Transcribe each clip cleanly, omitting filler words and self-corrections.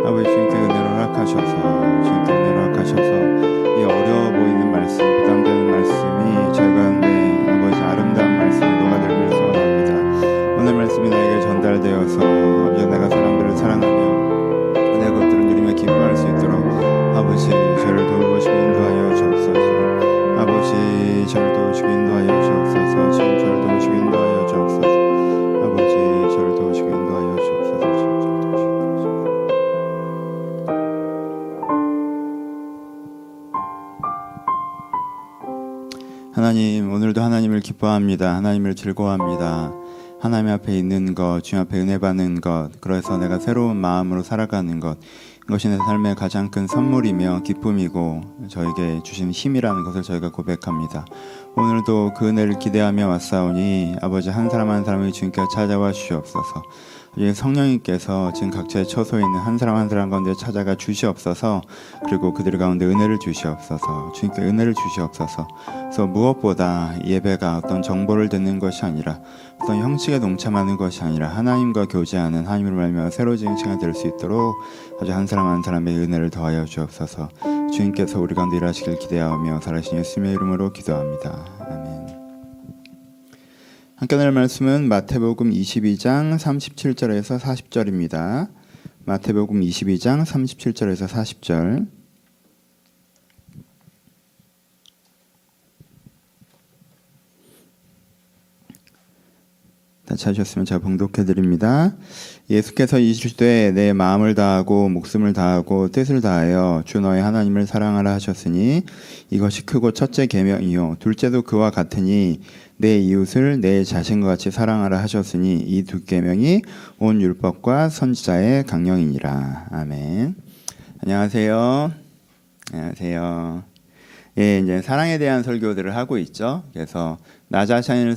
아버지 주님께 은혜를 허락하셔서 주님께 은혜를 허락하셔서 이 어려워 보이는 말씀, 부담되는 말씀이 저희 가운데 아버지 아름다운 말씀이 녹아들기를 소원합니다. 오늘 말씀이 나에게 전달되어서 아버지 내가 사람들을 사랑하며 내 것들을 누리며 기뻐할 수 있도록 아버지 저를 도우시고 인도하여 주옵소서. 아버지 저를 도우시고 인도하여 주옵소서. 지금 저를 도우시고 인도하여 주옵소서. 아버지 저를 도우시고 인도하여 주옵소서. 하나님, 오늘도 하나님을 기뻐합니다. 하나님을 즐거워합니다. 하나님 앞에 있는 것, 주님 앞에 은혜 받는 것, 그래서 내가 새로운 마음으로 살아가는 것, 이것이 내 삶의 가장 큰 선물이며 기쁨이고 저에게 주신 힘이라는 것을 저희가 고백합니다. 오늘도 그 은혜를 기대하며 왔사오니 아버지 한 사람 한 사람이 주님께 찾아와 주시옵소서. 성령님께서 지금 각자의 처소에 있는 한 사람 한 사람 가운데 찾아가 주시옵소서. 그리고 그들 가운데 은혜를 주시옵소서. 주님께 은혜를 주시옵소서. 그래서 무엇보다 예배가 어떤 정보를 듣는 것이 아니라 어떤 형식에 동참하는 것이 아니라 하나님과 교제하는 하나님을 말미암아 새로워진 시간이 될 수 있도록 아주 한 사람 한 사람의 은혜를 더하여 주옵소서. 주님께서 우리 가운데 일하시길 기대하며 살아계신 예수님의 이름으로 기도합니다. 아멘. 함께 나눌 말씀은 마태복음 22장 37절에서 40절입니다. 마태복음 22장 37절에서 40절. 다 찾으셨으면 제가 봉독해드립니다. 예수께서 이르시되 내 마음을 다하고 목숨을 다하고 뜻을 다하여 주 너의 하나님을 사랑하라 하셨으니 이것이 크고 첫째 계명이요 둘째도 그와 같으니 내 이웃을 내 자신과 같이 사랑하라 하셨으니 이 두 계명이 온 율법과 선지자의 강령이니라. 아멘. 안녕하세요. 안녕하세요. 예, 이제 사랑에 대한 설교들을 하고 있죠. 그래서 나 자신을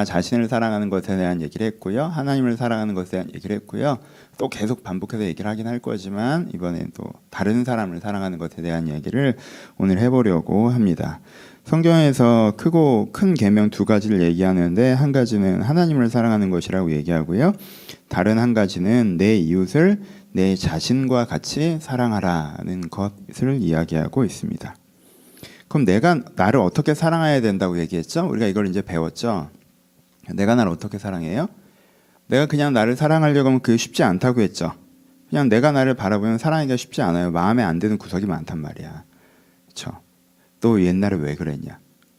사랑하는 것에 대한 얘기를 했고요. 하나님을 사랑하는 것에 대한 얘기를 했고요. 또 계속 반복해서 얘기를 하긴 할 거지만 이번엔 또 다른 사람을 사랑하는 것에 대한 얘기를 오늘 해보려고 합니다. 성경에서 크고 큰 계명 두 가지를 얘기하는데 한 가지는 하나님을 사랑하는 것이라고 얘기하고요. 다른 한 가지는 내 이웃을 내 자신과 같이 사랑하라는 것을 이야기하고 있습니다. 그럼 내가 나를 어떻게 사랑해야 된다고 얘기했죠? 우리가 이걸 이제 배웠죠? 내가 나를 어떻게 사랑해요? 내가 그냥 나를 사랑하려고 하면 그게 쉽지 않다고 했죠? 그냥 내가 나를 바라보면 사랑하기가 쉽지 않아요. 마음에 안 드는 구석이 많단 말이야. 그렇죠? 너 옛날에 왜 그랬냐?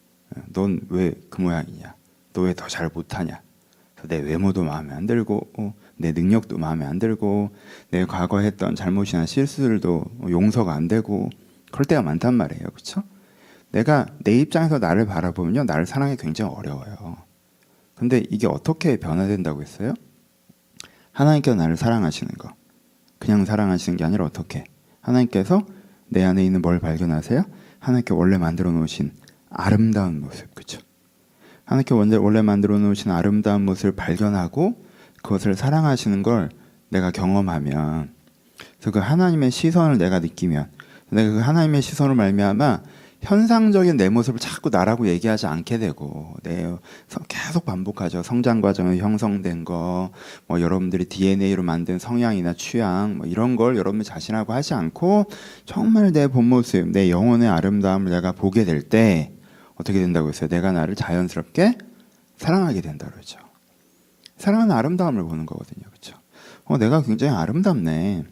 넌 왜 그 모양이냐? 너 왜 더 잘 못하냐? 내 외모도 마음에 안 들고 내 능력도 마음에 안 들고 내 과거에 했던 잘못이나 실수들도 용서가 안 되고 그럴 때가 많단 말이에요. 그렇죠? 내가 내 입장에서 나를 바라보면요, 나를 사랑하기 굉장히 어려워요. 근데 이게 어떻게 변화된다고 했어요? 하나님께서 나를 사랑하시는 거, 그냥 사랑하시는 게 아니라 어떻게? 하나님께서 내 안에 있는 뭘 발견하세요? 하나님께 원래 만들어 놓으신 아름다운 모습, 그렇죠? 하나님께 원래 만들어 놓으신 아름다운 모습을 발견하고 그것을 사랑하시는 걸 내가 경험하면, 그래서 그 하나님의 시선을 내가 느끼면, 내가 그 하나님의 시선을 말미암아 현상적인 내 모습을 자꾸 나라고 얘기하지 않게 되고, 계속 반복하죠. 성장 과정에 형성된 거, 여러분들이 DNA로 만든 성향이나 취향, 이런 걸 여러분 자신하고 하지 않고 정말 내 본 모습, 내 영혼의 아름다움을 내가 보게 될 때 어떻게 된다고 했어요? 내가 나를 자연스럽게 사랑하게 된다고 그러죠. 사랑은 아름다움을 보는 거거든요. 그렇죠? 내가 굉장히 아름답네.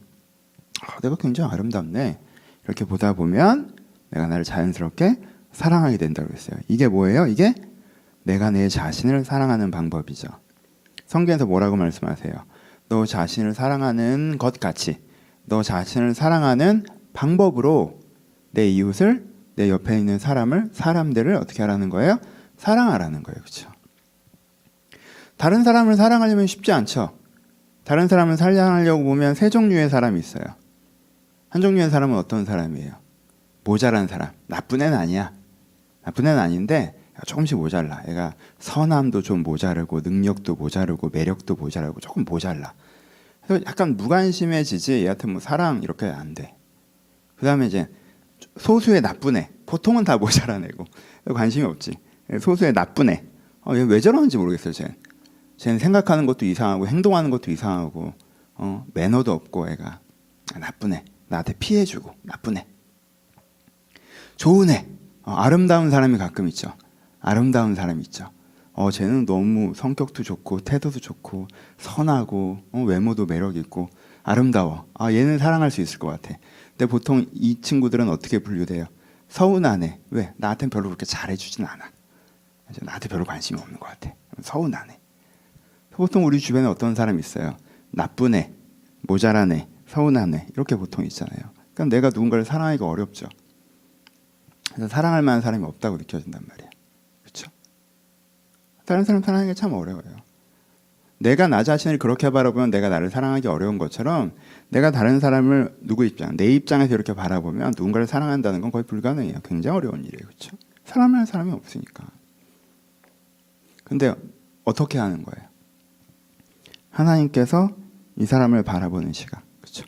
내가 굉장히 아름답네. 이렇게 보다 보면 내가 나를 자연스럽게 사랑하게 된다고 했어요. 이게 뭐예요? 이게 내가 내 자신을 사랑하는 방법이죠. 성경에서 뭐라고 말씀하세요? 너 자신을 사랑하는 것 같이, 너 자신을 사랑하는 방법으로 내 이웃을, 내 옆에 있는 사람들을 어떻게 하라는 거예요? 사랑하라는 거예요. 그렇죠? 다른 사람을 사랑하려면 쉽지 않죠. 다른 사람을 사랑하려고 보면 세 종류의 사람이 있어요. 한 종류의 사람은 어떤 사람이에요? 모자란 사람. 나쁜 애는 아니야. 나쁜 애는 아닌데 조금씩 모자라. 얘가 선함도 좀 모자르고 능력도 모자르고 매력도 모자르고 조금 모자라. 그래서 약간 무관심해지지 얘한테 사랑 이렇게 안 돼. 그 다음에 이제 소수의 나쁜 애. 보통은 다 모자란 애고 관심이 없지. 소수의 나쁜 애. 얘 왜 저러는지 모르겠어요. 쟤는 생각하는 것도 이상하고 행동하는 것도 이상하고 매너도 없고 애가. 나쁜 애, 나한테 피해주고 나쁜 애. 좋은 애, 아름다운 사람이 가끔 있죠. 아름다운 사람이 있죠. 쟤는 너무 성격도 좋고 태도도 좋고 선하고 외모도 매력 있고 아름다워. 얘는 사랑할 수 있을 것 같아. 근데 보통 이 친구들은 어떻게 분류돼요? 서운하네. 왜? 나한테는 별로 그렇게 잘해주진 않아. 나한테 별로 관심이 없는 것 같아. 서운하네. 보통 우리 주변에 어떤 사람이 있어요? 나쁜 애, 모자란 애, 서운한 애 이렇게 보통 있잖아요. 그러니까 내가 누군가를 사랑하기가 어렵죠. 그래서 사랑할 만한 사람이 없다고 느껴진단 말이야. 그렇죠? 다른 사람 사랑하기가 참 어려워요. 내가 나 자신을 그렇게 바라보면 내가 나를 사랑하기 어려운 것처럼 내가 다른 사람을 누구 입장, 내 입장에서 이렇게 바라보면 누군가를 사랑한다는 건 거의 불가능해요. 굉장히 어려운 일이에요. 그렇죠? 사랑할 사람이 없으니까. 근데 어떻게 하는 거예요? 하나님께서 이 사람을 바라보는 시각. 그렇죠?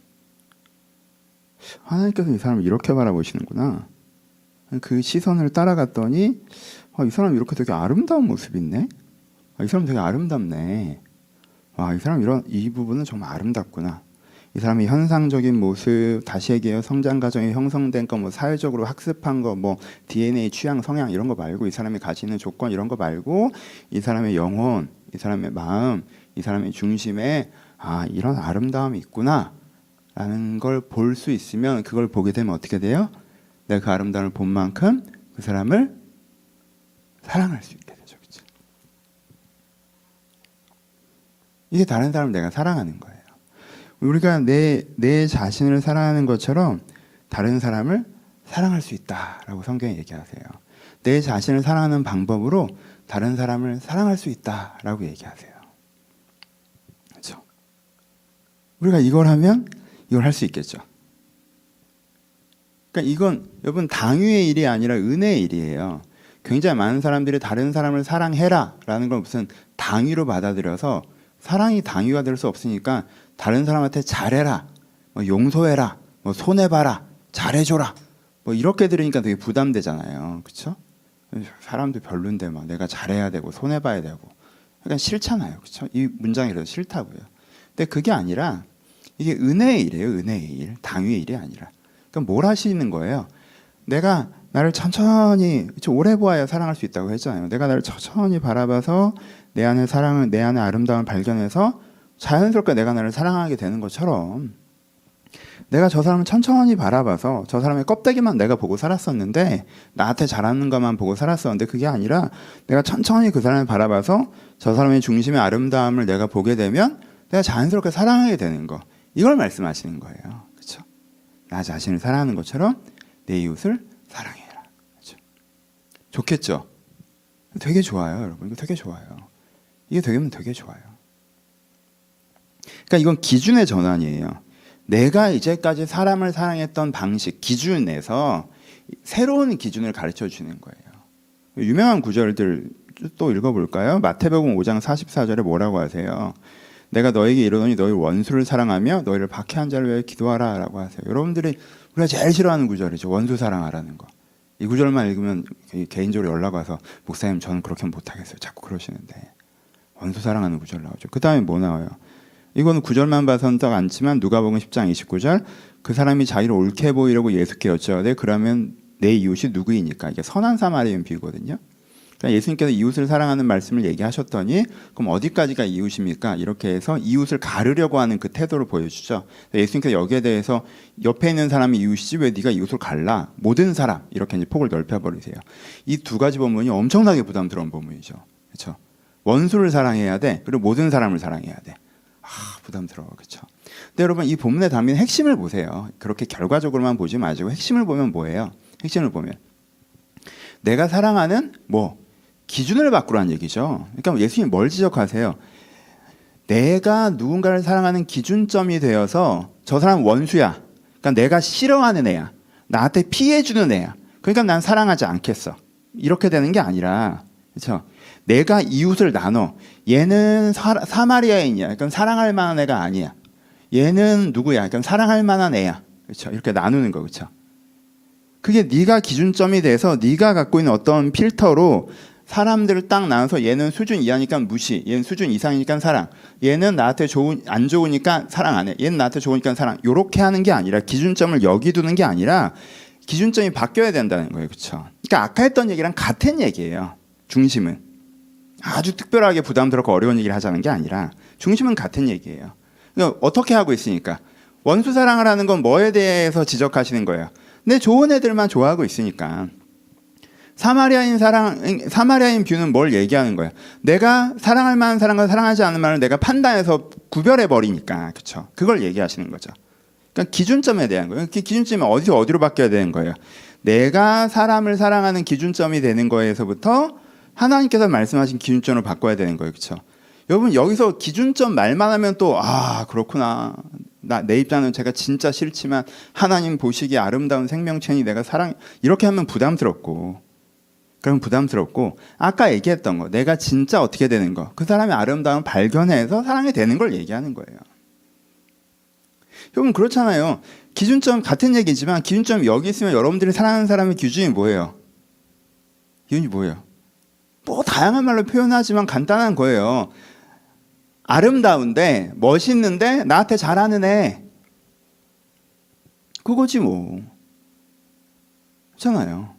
하나님께서 이 사람을 이렇게 바라보시는구나. 그 시선을 따라갔더니 이 사람 이렇게 되게 아름다운 모습이 있네. 이 사람 되게 아름답네. 이 사람 이 부분은 정말 아름답구나. 이 사람의 현상적인 모습, 다시 얘기해요. 성장 과정에 형성된 거, 사회적으로 학습한 거, DNA 취향, 성향 이런 거 말고 이 사람이 가지는 조건 이런 거 말고 이 사람의 영혼, 이 사람의 마음, 이 사람의 중심에 이런 아름다움이 있구나라는 걸 볼 수 있으면 그걸 보게 되면 어떻게 돼요? 내가 그 아름다움을 본 만큼 그 사람을 사랑할 수 있게 되죠. 그렇죠? 이게 다른 사람을 내가 사랑하는 거예요. 우리가 내 자신을 사랑하는 것처럼 다른 사람을 사랑할 수 있다라고 성경이 얘기하세요. 내 자신을 사랑하는 방법으로 다른 사람을 사랑할 수 있다라고 얘기하세요. 그렇죠? 우리가 이걸 하면 이걸 할 수 있겠죠. 그러니까 이건 여러분 당위의 일이 아니라 은혜의 일이에요. 굉장히 많은 사람들이 다른 사람을 사랑해라라는 걸 무슨 당위로 받아들여서 사랑이 당위가 될 수 없으니까 다른 사람한테 잘해라, 용서해라, 손해봐라, 잘해줘라 이렇게 들으니까 되게 부담되잖아요. 그렇죠? 사람도 별론데 내가 잘해야 되고 손해봐야 되고 그러니까 싫잖아요. 그렇죠? 이 문장이 그래서 싫다고요. 근데 그게 아니라 이게 은혜의 일이에요. 은혜의 일, 당위의 일이 아니라. 그러니까 뭘 하시는 거예요? 내가 나를 천천히 오래 보아야 사랑할 수 있다고 했잖아요. 내가 나를 천천히 바라봐서 내 안에 사랑을, 내 안에 아름다움을 발견해서 자연스럽게 내가 나를 사랑하게 되는 것처럼 내가 저 사람을 천천히 바라봐서 저 사람의 껍데기만 내가 보고 살았었는데 나한테 잘하는 것만 보고 살았었는데 그게 아니라 내가 천천히 그 사람을 바라봐서 저 사람의 중심의 아름다움을 내가 보게 되면 내가 자연스럽게 사랑하게 되는 거. 이걸 말씀하시는 거예요. 그렇죠? 나 자신을 사랑하는 것처럼 내 이웃을 사랑해라. 그렇죠? 좋겠죠? 되게 좋아요, 여러분. 이거 되게 좋아요. 이게 되면 되게 좋아요. 그러니까 이건 기준의 전환이에요. 내가 이제까지 사람을 사랑했던 방식, 기준에서 새로운 기준을 가르쳐 주는 거예요. 유명한 구절들 또 읽어볼까요? 마태복음 5장 44절에 뭐라고 하세요? 내가 너에게 이르노니 너희 원수를 사랑하며 너희를 박해한 자를 위해 기도하라 라고 하세요. 여러분들이 우리가 제일 싫어하는 구절이죠. 원수 사랑하라는 거. 이 구절만 읽으면 개인적으로 연락 와서 목사님 저는 그렇게 못하겠어요. 자꾸 그러시는데 원수 사랑하는 구절 나오죠. 그 다음에 뭐 나와요? 이거는 구절만 봐서는 딱 않지만 누가복음 10장 29절 그 사람이 자기를 옳게 보이려고 예수께 여쭤되 그러면 내 이웃이 누구이니까 이게 선한 사마리아인 비유거든요. 그러니까 예수님께서 이웃을 사랑하는 말씀을 얘기하셨더니 그럼 어디까지가 이웃입니까? 이렇게 해서 이웃을 가르려고 하는 그 태도를 보여주죠. 예수님께서 여기에 대해서 옆에 있는 사람이 이웃이지 왜 네가 이웃을 갈라? 모든 사람 이렇게 이제 폭을 넓혀버리세요. 이 두 가지 본문이 엄청나게 부담스러운 본문이죠. 그렇죠? 원수를 사랑해야 돼. 그리고 모든 사람을 사랑해야 돼. 부담스러워. 그렇죠? 근데 여러분 이 본문에 담긴 핵심을 보세요. 그렇게 결과적으로만 보지 마시고 핵심을 보면 뭐예요? 핵심을 보면 내가 사랑하는 기준을 바꾸라는 얘기죠. 그러니까 예수님 뭘 지적하세요? 내가 누군가를 사랑하는 기준점이 되어서 저 사람 원수야. 그러니까 내가 싫어하는 애야. 나한테 피해주는 애야. 그러니까 난 사랑하지 않겠어. 이렇게 되는 게 아니라 그렇죠? 내가 이웃을 나눠. 얘는 사마리아인이야. 그러니까 사랑할 만한 애가 아니야. 얘는 누구야? 그러니까 사랑할 만한 애야. 그렇죠? 이렇게 나누는 거. 그렇죠? 그게 네가 기준점이 돼서 네가 갖고 있는 어떤 필터로 사람들을 딱 나눠서 얘는 수준 이하니까 무시, 얘는 수준 이상이니까 사랑, 얘는 나한테 안 좋으니까 사랑 안 해, 얘는 나한테 좋으니까 사랑, 요렇게 하는 게 아니라 기준점을 여기 두는 게 아니라 기준점이 바뀌어야 된다는 거예요. 그렇죠? 그러니까 아까 했던 얘기랑 같은 얘기예요. 중심은 아주 특별하게 부담스럽고 어려운 얘기를 하자는 게 아니라 중심은 같은 얘기예요. 그러니까 어떻게 하고 있으니까 원수 사랑을 하는 건 뭐에 대해서 지적하시는 거예요? 내 좋은 애들만 좋아하고 있으니까. 사마리아인 뷰는 뭘 얘기하는 거야? 내가 사랑할 만한 사람과 사랑하지 않는 말을 내가 판단해서 구별해 버리니까, 그렇죠? 그걸 얘기하시는 거죠. 그러니까 기준점에 대한 거예요. 그 기준점이 어디로 바뀌어야 되는 거예요? 내가 사람을 사랑하는 기준점이 되는 거에서부터 하나님께서 말씀하신 기준점으로 바꿔야 되는 거예요, 그렇죠? 여러분 여기서 기준점 말만 하면 또 그렇구나. 내 입장은 제가 진짜 싫지만 하나님 보시기에 아름다운 생명체니 내가 사랑 이렇게 하면 부담스럽고. 그럼 부담스럽고 아까 얘기했던 거 내가 진짜 어떻게 되는 거 그 사람의 아름다움을 발견해서 사랑이 되는 걸 얘기하는 거예요. 여러분 그렇잖아요. 기준점 같은 얘기지만 기준점 여기 있으면 여러분들이 사랑하는 사람의 기준이 뭐예요? 기준이 뭐예요? 뭐 다양한 말로 표현하지만 간단한 거예요. 아름다운데 멋있는데 나한테 잘하는 애 그거지 뭐. 그렇잖아요.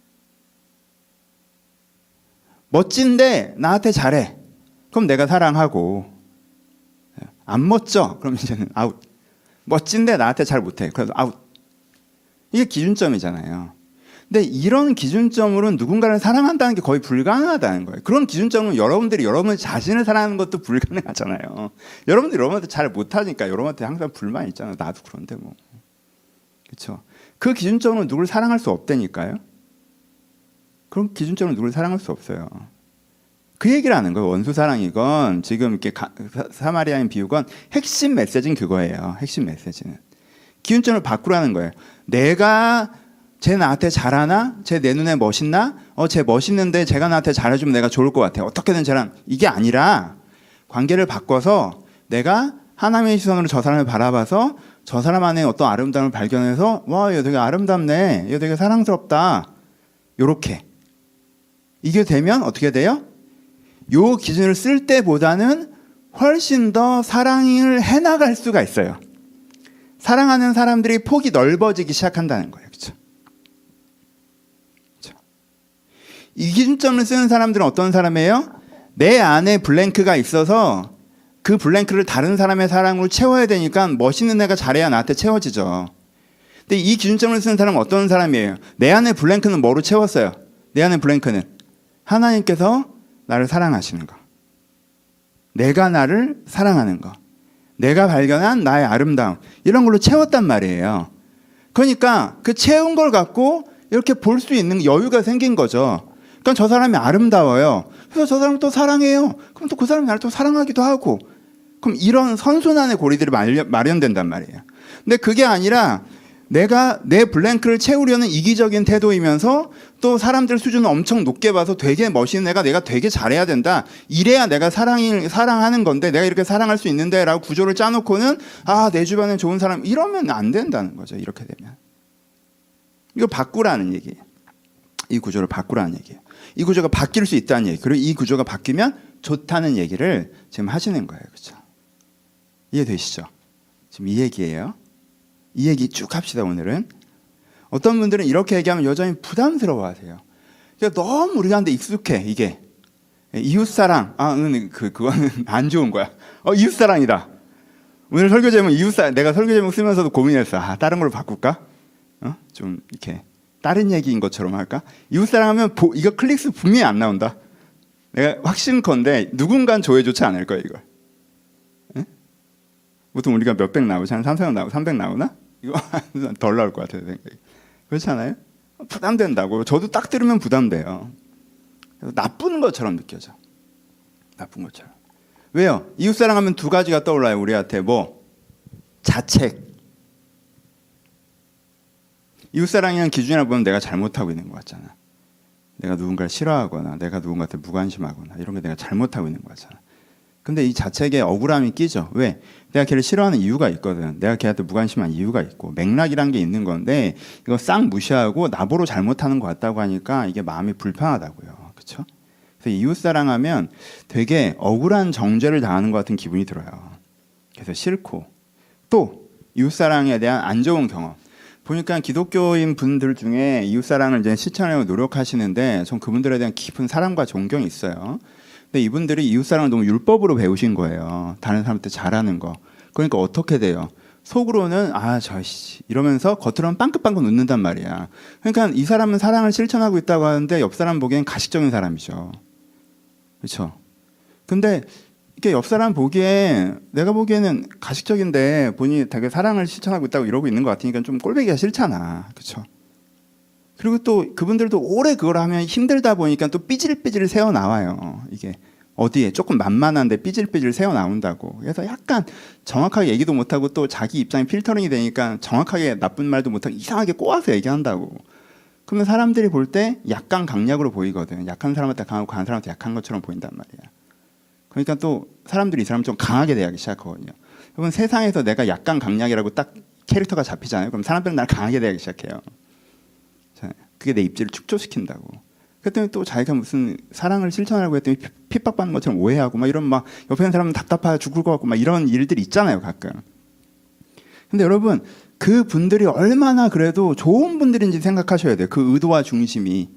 멋진데 나한테 잘해. 그럼 내가 사랑하고. 안 멋져. 그럼 이제는 아웃. 멋진데 나한테 잘 못해. 그래도 아웃. 이게 기준점이잖아요. 근데 이런 기준점으로는 누군가를 사랑한다는 게 거의 불가능하다는 거예요. 그런 기준점은 여러분들이 여러분 자신을 사랑하는 것도 불가능하잖아요. 여러분들이 여러분한테 잘 못하니까 여러분한테 항상 불만 있잖아요. 나도 그런데 뭐. 그렇죠? 그 기준점으로 누굴 사랑할 수 없다니까요. 그런 기준점으로 누굴 사랑할 수 없어요. 그 얘기를 하는 거예요. 원수 사랑이건 지금 이렇게 사마리아인 비유건 핵심 메시지는 그거예요. 핵심 메시지는 기준점을 바꾸라는 거예요. 내가 쟤 나한테 잘하나? 쟤 내 눈에 멋있나? 쟤 멋있는데 쟤가 나한테 잘해주면 내가 좋을 것 같아. 어떻게든 쟤랑 이게 아니라 관계를 바꿔서 내가 하나님의 시선으로 저 사람을 바라봐서 저 사람 안에 어떤 아름다움을 발견해서 와, 얘 되게 아름답네. 얘 되게 사랑스럽다. 요렇게 이게 되면 어떻게 돼요? 요 기준을 쓸 때보다는 훨씬 더 사랑을 해나갈 수가 있어요. 사랑하는 사람들이 폭이 넓어지기 시작한다는 거예요. 그렇죠? 그렇죠? 이 기준점을 쓰는 사람들은 어떤 사람이에요? 내 안에 블랭크가 있어서 그 블랭크를 다른 사람의 사랑으로 채워야 되니까 멋있는 애가 잘해야 나한테 채워지죠. 근데 이 기준점을 쓰는 사람은 어떤 사람이에요? 내 안에 블랭크는 뭐로 채웠어요? 내 안에 블랭크는 하나님께서 나를 사랑하시는 거, 내가 나를 사랑하는 거, 내가 발견한 나의 아름다움 이런 걸로 채웠단 말이에요. 그러니까 그 채운 걸 갖고 이렇게 볼 수 있는 여유가 생긴 거죠. 그러니까 저 사람이 아름다워요. 그래서 저 사람을 또 사랑해요. 그럼 또 그 사람이 나를 또 사랑하기도 하고. 그럼 이런 선순환의 고리들이 마련된단 말이에요. 근데 그게 아니라 내가 내 블랭크를 채우려는 이기적인 태도이면서 또 사람들 수준을 엄청 높게 봐서 되게 멋있는 애가 내가 되게 잘해야 된다. 이래야 내가 사랑하는 건데 내가 이렇게 사랑할 수 있는데 라고 구조를 짜놓고는 내 주변에 좋은 사람 이러면 안 된다는 거죠. 이렇게 되면. 이거 바꾸라는 얘기예요. 이 구조를 바꾸라는 얘기예요. 이 구조가 바뀔 수 있다는 얘기. 그리고 이 구조가 바뀌면 좋다는 얘기를 지금 하시는 거예요. 그렇죠? 이해되시죠? 지금 이 얘기예요. 이 얘기 쭉 합시다. 오늘은 어떤 분들은 이렇게 얘기하면 여전히 부담스러워하세요. 그러니까 너무 우리한테 익숙해. 이게 이웃사랑 그거는 안 좋은 거야. 이웃사랑이다. 오늘 설교 제목 이웃사랑. 내가 설교 제목 쓰면서도 고민했어. 다른 걸로 바꿀까? 좀 이렇게 다른 얘기인 것처럼 할까? 이웃사랑하면 이거 클릭수 분명히 안 나온다. 내가 확신컨대 누군가는 조회조차 안 할 거야 이걸. 보통 우리가 몇백 나오지? 한 300 나오나? 이거 덜 나올 것 같아요. 생각이. 그렇지 않아요? 부담된다고. 저도 딱 들으면 부담돼요. 나쁜 것처럼 느껴져. 나쁜 것처럼. 왜요? 이웃사랑하면 두 가지가 떠올라요. 우리한테 자책. 이웃사랑이라는 기준이라 보면 내가 잘못하고 있는 것 같잖아. 내가 누군가를 싫어하거나 내가 누군가한테 무관심하거나 이런 게 내가 잘못하고 있는 것 같잖아. 근데 이 자책에 억울함이 끼죠. 왜? 내가 걔를 싫어하는 이유가 있거든. 내가 걔한테 무관심한 이유가 있고 맥락이란 게 있는 건데 이거 싹 무시하고 나보러 잘못하는 것 같다고 하니까 이게 마음이 불편하다고요. 그렇죠? 그래서 이웃사랑하면 되게 억울한 정죄를 당하는 것 같은 기분이 들어요. 그래서 싫고, 또 이웃사랑에 대한 안 좋은 경험. 보니까 기독교인 분들 중에 이웃사랑을 이제 실천하려고 노력하시는데 전 그분들에 대한 깊은 사랑과 존경이 있어요. 근데 이분들이 이웃사랑을 너무 율법으로 배우신 거예요. 다른 사람한테 잘하는 거. 그러니까 어떻게 돼요? 속으로는 저씨 이러면서 겉으로는 빵긋빵긋 웃는단 말이야. 그러니까 이 사람은 사랑을 실천하고 있다고 하는데 옆 사람 보기엔 가식적인 사람이죠. 그렇죠? 근데 이게 옆 사람 보기엔 내가 보기에는 가식적인데 본인이 되게 사랑을 실천하고 있다고 이러고 있는 것 같으니까 좀 꼴보기가 싫잖아. 그렇죠? 그리고 또 그분들도 오래 그걸 하면 힘들다 보니까 또 삐질삐질 새어 나와요. 이게 어디에 조금 만만한데 삐질삐질 새어 나온다고. 그래서 약간 정확하게 얘기도 못하고 또 자기 입장이 필터링이 되니까 정확하게 나쁜 말도 못하고 이상하게 꼬아서 얘기한다고. 그러면 사람들이 볼 때 약간 강약으로 보이거든. 약한 사람한테 강하고 강한 사람한테 약한 것처럼 보인단 말이야. 그러니까 또 사람들이 이 사람 좀 강하게 대하기 시작하거든요. 여러분 세상에서 내가 약간 강약이라고 딱 캐릭터가 잡히잖아요. 그럼 사람들은 날 강하게 대하기 시작해요. 그게 내 입지를 축소시킨다고. 그랬더니 또 자기가 무슨 사랑을 실천하려고 했더니 핍박받는 것처럼 오해하고 막 이런 막 옆에 있는 사람은 답답해 죽을 것 같고 막 이런 일들이 있잖아요 가끔. 근데 여러분 그 분들이 얼마나 그래도 좋은 분들인지 생각하셔야 돼요. 그 의도와 중심이.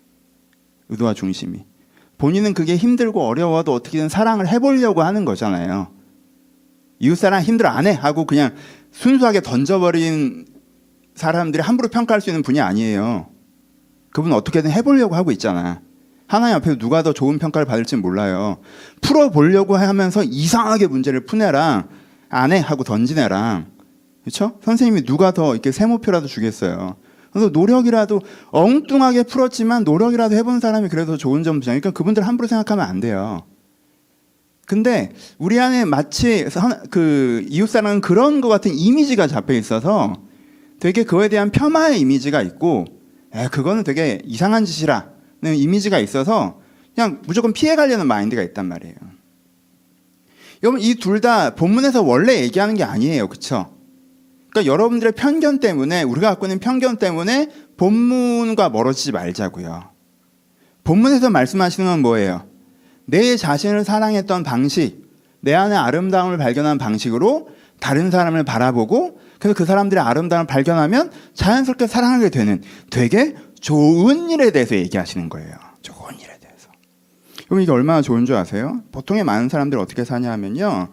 본인은 그게 힘들고 어려워도 어떻게든 사랑을 해보려고 하는 거잖아요. 이웃사랑 힘들어 안 해 하고 그냥 순수하게 던져버린 사람들이 함부로 평가할 수 있는 분이 아니에요. 그분은 어떻게든 해보려고 하고 있잖아. 하나님 앞에서 누가 더 좋은 평가를 받을지는 몰라요. 풀어보려고 하면서 이상하게 문제를 푸네랑 안 해 하고 던진 애랑, 그렇죠? 선생님이 누가 더 이렇게 세모표라도 주겠어요. 그래서 노력이라도 엉뚱하게 풀었지만 노력이라도 해본 사람이 그래도 좋은 점이죠. 그러니까 그분들 함부로 생각하면 안 돼요. 근데 우리 안에 마치 그 이웃사랑은 그런 것 같은 이미지가 잡혀 있어서 되게 그거에 대한 폄하의 이미지가 있고, 그거는 되게 이상한 짓이라는 이미지가 있어서 그냥 무조건 피해가려는 마인드가 있단 말이에요. 여러분 이 둘 다 본문에서 원래 얘기하는 게 아니에요. 그렇죠? 그러니까 여러분들의 편견 때문에, 우리가 갖고 있는 편견 때문에 본문과 멀어지지 말자고요. 본문에서 말씀하시는 건 뭐예요? 내 자신을 사랑했던 방식, 내 안에 아름다움을 발견한 방식으로 다른 사람을 바라보고, 그래서 그 사람들의 아름다움을 발견하면 자연스럽게 사랑하게 되는 되게 좋은 일에 대해서 얘기하시는 거예요. 좋은 일에 대해서. 그럼 이게 얼마나 좋은 줄 아세요? 보통의 많은 사람들이 어떻게 사냐 하면요.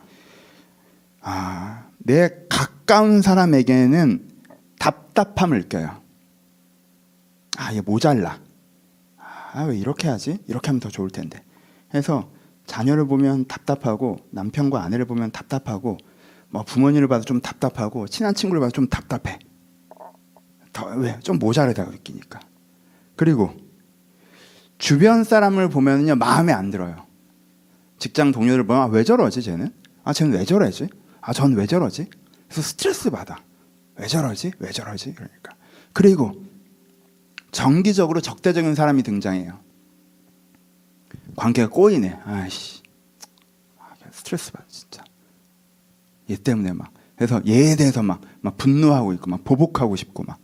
내 가까운 사람에게는 답답함을 느껴요. 얘 모자라. 왜 이렇게 하지? 이렇게 하면 더 좋을 텐데. 해서 자녀를 보면 답답하고, 남편과 아내를 보면 답답하고, 부모님을 봐도 좀 답답하고, 친한 친구를 봐도 좀 답답해. 왜? 좀 모자르다고 느끼니까. 그리고 주변 사람을 보면요 마음에 안 들어요. 직장 동료들 보면 왜 저러지 쟤는? 쟤는 왜 저러지? 전 왜 저러지? 그래서 스트레스 받아. 왜 저러지? 그러니까. 그리고 정기적으로 적대적인 사람이 등장해요. 관계가 꼬이네. 스트레스 받아 진짜. 얘 때문에 막. 그래서 얘에 대해서 막 분노하고 있고 막 보복하고 싶고 막.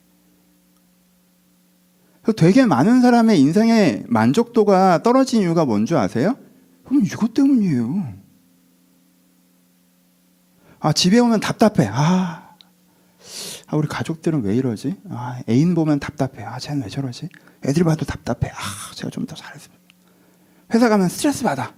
그래서 되게 많은 사람의 인생의 만족도가 떨어진 이유가 뭔지 아세요? 그럼 이것 때문이에요. 집에 오면 답답해. 우리 가족들은 왜 이러지? 애인 보면 답답해. 쟤는 왜 저러지? 애들 봐도 답답해. 제가 좀 더 잘했으면. 회사 가면 스트레스 받아.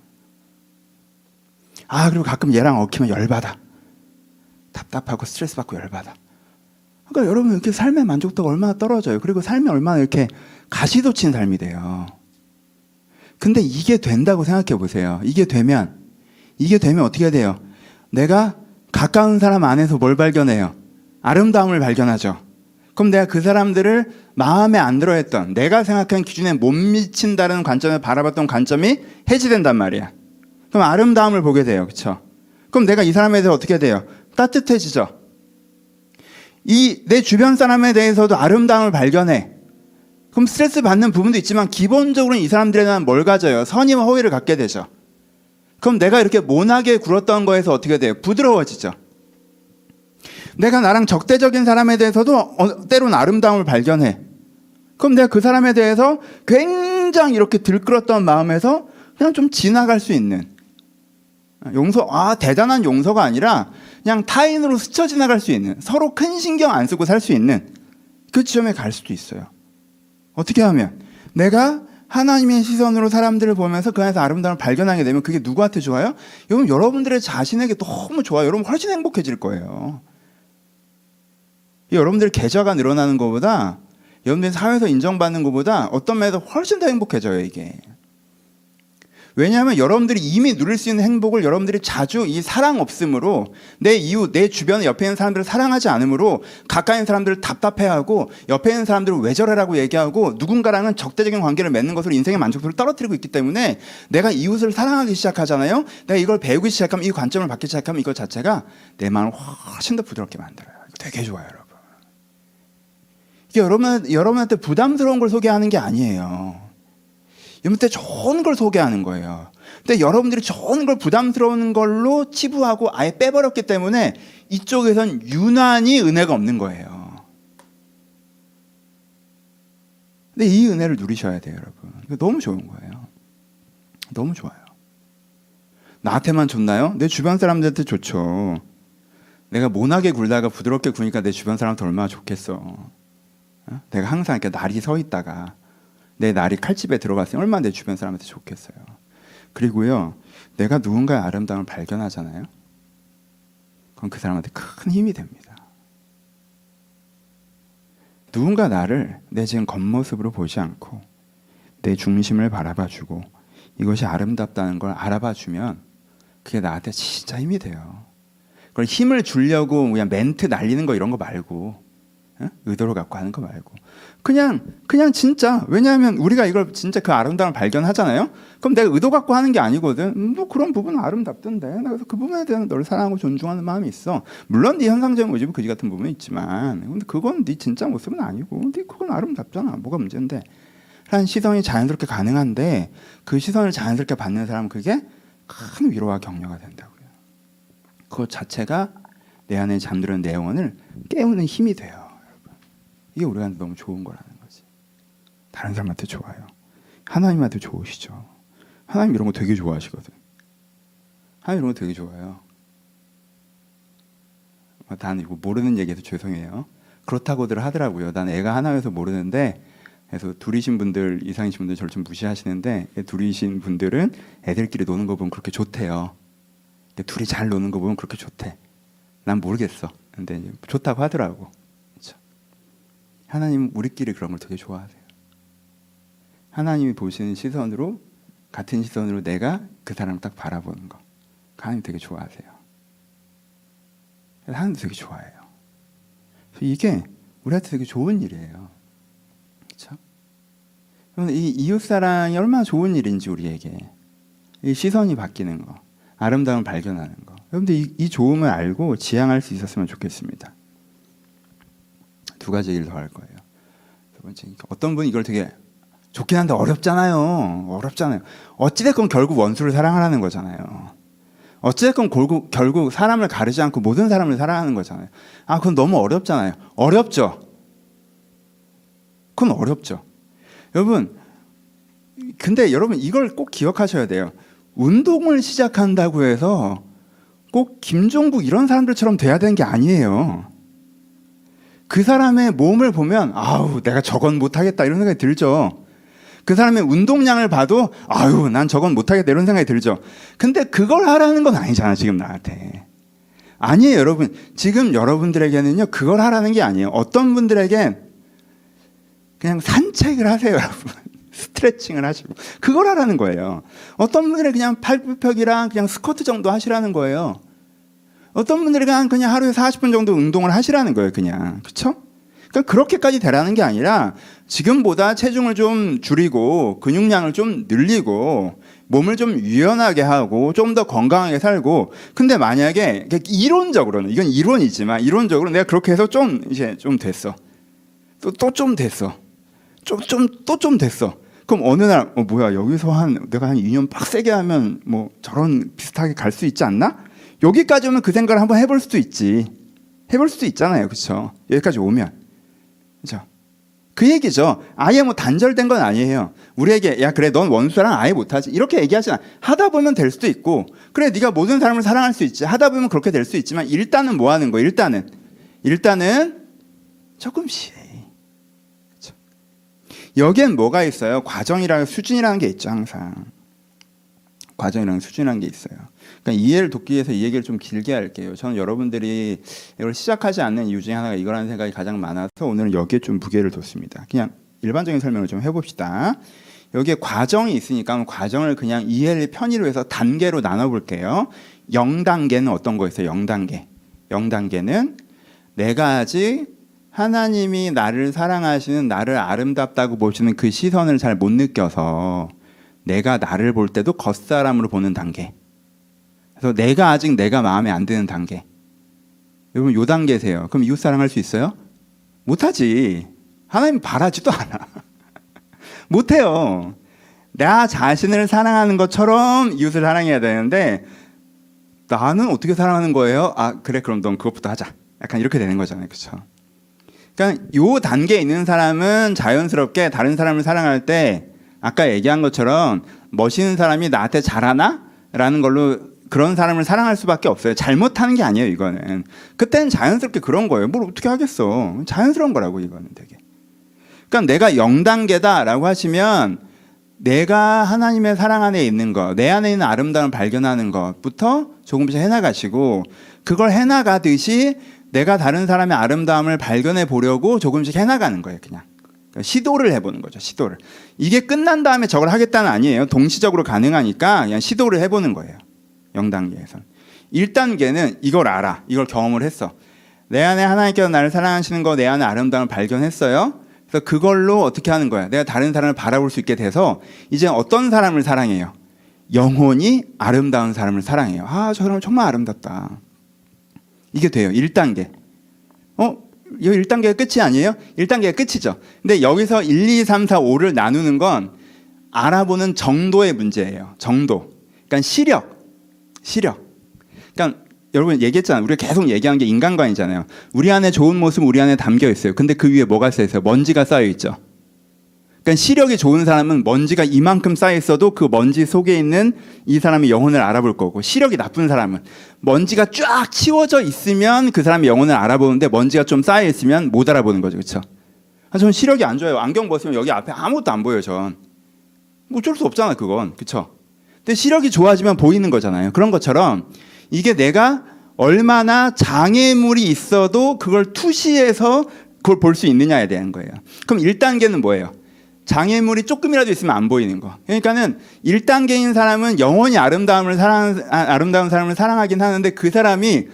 그리고 가끔 얘랑 얽히면 열받아. 답답하고 스트레스 받고 열받아. 그러니까 여러분 이렇게 삶의 만족도가 얼마나 떨어져요. 그리고 삶이 얼마나 이렇게 가시돋친 삶이 돼요. 근데 이게 된다고 생각해 보세요. 이게 되면 어떻게 돼요? 내가 가까운 사람 안에서 뭘 발견해요? 아름다움을 발견하죠. 그럼 내가 그 사람들을 마음에 안 들어 했던, 내가 생각한 기준에 못 미친다는 관점을 바라봤던 관점이 해지된단 말이야. 그럼 아름다움을 보게 돼요. 그렇죠? 그럼 내가 이 사람에 대해서 어떻게 돼요? 따뜻해지죠. 내 주변 사람에 대해서도 아름다움을 발견해. 그럼 스트레스 받는 부분도 있지만 기본적으로는 이 사람들에 대한 뭘 가져요? 선의와 호의를 갖게 되죠. 그럼 내가 이렇게 모나게 굴었던 거에서 어떻게 돼요? 부드러워지죠. 내가 나랑 적대적인 사람에 대해서도 때로는 아름다움을 발견해. 그럼 내가 그 사람에 대해서 당장 이렇게 들끓었던 마음에서 그냥 좀 지나갈 수 있는 대단한 용서가 아니라 그냥 타인으로 스쳐 지나갈 수 있는, 서로 큰 신경 안 쓰고 살 수 있는 그 지점에 갈 수도 있어요. 어떻게 하면 내가 하나님의 시선으로 사람들을 보면서 그 안에서 아름다움을 발견하게 되면 그게 누구한테 좋아요? 여러분, 여러분들의 자신에게 너무 좋아요. 여러분 훨씬 행복해질 거예요. 여러분들의 계좌가 늘어나는 것보다, 여러분들이 사회에서 인정받는 것보다 어떤 면에서 훨씬 더 행복해져요, 이게. 왜냐하면 여러분들이 이미 누릴 수 있는 행복을 여러분들이 자주 이 사랑 없음으로, 내 이웃, 내 주변에 옆에 있는 사람들을 사랑하지 않으므로 가까이 있는 사람들을 답답해하고 옆에 있는 사람들을 왜 저래라고 얘기하고 누군가랑은 적대적인 관계를 맺는 것으로 인생의 만족도를 떨어뜨리고 있기 때문에 내가 이웃을 사랑하기 시작하잖아요. 내가 이걸 배우기 시작하면, 이 관점을 받기 시작하면 이것 자체가 내 마음을 훨씬 더 부드럽게 만들어요. 되게 좋아요, 여러분. 이게 여러분한테 부담스러운 걸 소개하는 게 아니에요. 여러분한테 좋은 걸 소개하는 거예요. 근데 여러분들이 좋은 걸 부담스러운 걸로 치부하고 아예 빼버렸기 때문에 이쪽에선 유난히 은혜가 없는 거예요. 근데 이 은혜를 누리셔야 돼요, 여러분. 이거 너무 좋은 거예요. 너무 좋아요. 나한테만 좋나요? 내 주변 사람들한테 좋죠. 내가 모나게 굴다가 부드럽게 구니까 내 주변 사람한테 얼마나 좋겠어. 내가 항상 이렇게 날이 서 있다가 내 날이 칼집에 들어갔으면 얼마나 내 주변 사람한테 좋겠어요. 그리고요, 내가 누군가의 아름다움을 발견하잖아요. 그럼 그 사람한테 큰 힘이 됩니다. 누군가 나를 내 지금 겉모습으로 보지 않고 내 중심을 바라봐주고 이것이 아름답다는 걸 알아봐주면 그게 나한테 진짜 힘이 돼요. 그걸 힘을 주려고 그냥 멘트 날리는 거 이런 거 말고, 의도를 갖고 하는 거 말고 그냥 진짜, 왜냐하면 우리가 이걸 진짜 그 아름다움을 발견하잖아요. 그럼 내가 의도 갖고 하는 게 아니거든. 뭐 그런 부분은 아름답던데, 그래서 그 부분에 대해서 너를 사랑하고 존중하는 마음이 있어. 물론 네 현상적인 모습은 그지 같은 부분이 있지만, 근데 그건 네 진짜 모습은 아니고, 근데 그건 아름답잖아. 뭐가 문제인데? 라는 시선이 자연스럽게 가능한데, 그 시선을 자연스럽게 받는 사람은 그게 큰 위로와 격려가 된다고요. 그것 자체가 내 안에 잠들은 내 영혼을 깨우는 힘이 돼요. 이게 우리한테 너무 좋은 거라는 거지. 다른 사람한테 좋아요. 하나님한테 좋으시죠. 하나님 이런 거 되게 좋아하시거든. 하나님 이런 거 되게 좋아해요. 난 이거 모르는 얘기해서 죄송해요. 그렇다고들 하더라고요. 난 애가 하나여서 모르는데, 그래서 둘이신 분들, 이상이신 분들 저를 좀 무시하시는데, 둘이신 분들은 애들끼리 노는 거 보면 그렇게 좋대요. 둘이 잘 노는 거 보면 그렇게 좋대. 난 모르겠어. 근데 좋다고 하더라고. 하나님은 우리끼리 그런 걸 되게 좋아하세요. 하나님이 보시는 시선으로, 같은 시선으로 내가 그 사람을 딱 바라보는 거, 하나님 되게 좋아하세요. 하나님도 되게 좋아해요. 이게 우리한테 되게 좋은 일이에요. 그렇죠? 이 이웃사랑이 얼마나 좋은 일인지, 우리에게 이 시선이 바뀌는 거, 아름다움을 발견하는 거, 여러분들 이 좋음을 알고 지향할 수 있었으면 좋겠습니다. 두 가지 얘기를 더 할 거예요. 두 번째, 어떤 분이 이걸 되게 좋긴 한데 어렵잖아요. 어찌됐건 결국 원수를 사랑하라는 거잖아요. 어찌됐건 결국 사람을 가르지 않고 모든 사람을 사랑하는 거잖아요. 그건 너무 어렵잖아요. 어렵죠. 그건 어렵죠. 여러분, 근데 여러분 이걸 꼭 기억하셔야 돼요. 운동을 시작한다고 해서 꼭 김종국 이런 사람들처럼 돼야 되는 게 아니에요. 그 사람의 몸을 보면 내가 저건 못하겠다 이런 생각이 들죠. 그 사람의 운동량을 봐도 난 저건 못하겠다 이런 생각이 들죠. 근데 그걸 하라는 건 아니잖아, 지금 나한테. 아니에요, 여러분. 지금 여러분들에게는요, 그걸 하라는 게 아니에요. 어떤 분들에겐 그냥 산책을 하세요, 여러분. 스트레칭을 하시고 그걸 하라는 거예요. 어떤 분들은 그냥 팔굽혀펴기랑 그냥 스쿼트 정도 하시라는 거예요. 어떤 분들은 그냥 하루에 40분 정도 운동을 하시라는 거예요, 그냥. 그렇죠? 그러니까 그렇게까지 되라는 게 아니라 지금보다 체중을 좀 줄이고 근육량을 좀 늘리고 몸을 좀 유연하게 하고 좀 더 건강하게 살고, 근데 만약에 이론적으로는, 이건 이론이지만 이론적으로 내가 그렇게 해서 좀 됐어. 또 좀 됐어. 또 좀 됐어. 그럼 어느 날 뭐야, 여기서 내가 한 2년 빡세게 하면 뭐 저런 비슷하게 갈 수 있지 않나? 여기까지 오면 그 생각을 한번 해볼 수도 있지. 해볼 수도 있잖아요. 그렇죠? 여기까지 오면. 그렇죠? 그 얘기죠. 아예 뭐 단절된 건 아니에요. 우리에게 야 그래 넌 원수랑 아예 못하지 이렇게 얘기하지 않아. 하다 보면 될 수도 있고 그래 네가 모든 사람을 사랑할 수 있지. 하다 보면 그렇게 될 수 있지만 일단은 뭐 하는 거예요? 일단은 조금씩. 그렇죠? 여기엔 뭐가 있어요? 과정이라는 수준이라는 게 있죠. 항상 과정이라는 수준이라는 게 있어요. 그러니까 이해를 돕기 위해서 이 얘기를 좀 길게 할게요. 저는 여러분들이 이걸 시작하지 않는 이유 중에 하나가 이거라는 생각이 가장 많아서 오늘은 여기에 좀 무게를 뒀습니다. 그냥 일반적인 설명을 좀 해봅시다. 여기에 과정이 있으니까 과정을 그냥 이해를 편의로 해서 단계로 나눠볼게요. 0단계는 어떤 거였어요? 0단계. 0단계는 내가 아직 하나님이 나를 사랑하시는 나를 아름답다고 보시는 그 시선을 잘 못 느껴서 내가 나를 볼 때도 겉사람으로 보는 단계. 그래서 내가 아직 내가 마음에 안 드는 단계. 여러분 요 단계세요. 그럼 이웃 사랑할 수 있어요? 못하지. 하나님 바라지도 않아. 못해요. 나 자신을 사랑하는 것처럼 이웃을 사랑해야 되는데 나는 어떻게 사랑하는 거예요? 아 그래 그럼 넌 그것부터 하자. 약간 이렇게 되는 거잖아요. 그렇죠? 그러니까 요 단계에 있는 사람은 자연스럽게 다른 사람을 사랑할 때 아까 얘기한 것처럼 멋있는 사람이 나한테 잘하나? 라는 걸로 그런 사람을 사랑할 수밖에 없어요. 잘못하는 게 아니에요. 이거는. 그때는 자연스럽게 그런 거예요. 뭘 어떻게 하겠어. 자연스러운 거라고 이거는 되게. 그러니까 내가 0단계다라고 하시면 내가 하나님의 사랑 안에 있는 것, 내 안에 있는 아름다움을 발견하는 것부터 조금씩 해나가시고 그걸 해나가듯이 내가 다른 사람의 아름다움을 발견해 보려고 조금씩 해나가는 거예요. 그냥. 시도를 해보는 거죠. 시도를. 이게 끝난 다음에 저걸 하겠다는 아니에요. 동시적으로 가능하니까 그냥 시도를 해보는 거예요. 0단계에선. 1단계는 이걸 알아. 이걸 경험을 했어. 내 안에 하나님께서 나를 사랑하시는 거, 내 안에 아름다움을 발견했어요. 그래서 그걸로 어떻게 하는 거야? 내가 다른 사람을 바라볼 수 있게 돼서 이제 어떤 사람을 사랑해요? 영혼이 아름다운 사람을 사랑해요. 아, 저 사람 정말 아름답다. 이게 돼요. 1단계. 이 1단계가 끝이 아니에요? 1단계가 끝이죠. 근데 여기서 1, 2, 3, 4, 5를 나누는 건 알아보는 정도의 문제예요. 정도. 그러니까 시력. 그러니까 여러분 얘기했잖아요. 우리가 계속 얘기한 게 인간관이잖아요. 우리 안에 좋은 모습 우리 안에 담겨 있어요. 근데 그 위에 뭐가 쌓여 있어요? 먼지가 쌓여 있죠. 그러니까 시력이 좋은 사람은 먼지가 이만큼 쌓여 있어도 그 먼지 속에 있는 이 사람의 영혼을 알아볼 거고, 시력이 나쁜 사람은 먼지가 쫙 치워져 있으면 그 사람의 영혼을 알아보는데 먼지가 좀 쌓여 있으면 못 알아보는 거죠. 그렇죠? 전 시력이 안 좋아요. 안경 벗으면 여기 앞에 아무것도 안 보여요. 전 뭐 어쩔 수 없잖아 그건. 그렇죠? 근데 시력이 좋아지면 보이는 거잖아요. 그런 것처럼 이게 내가 얼마나 장애물이 있어도 그걸 투시해서 그걸 볼 수 있느냐에 대한 거예요. 그럼 1단계는 뭐예요? 장애물이 조금이라도 있으면 안 보이는 거. 그러니까는 1단계인 사람은 영원히 아름다운 사람을 사랑하긴 하는데 그 사람이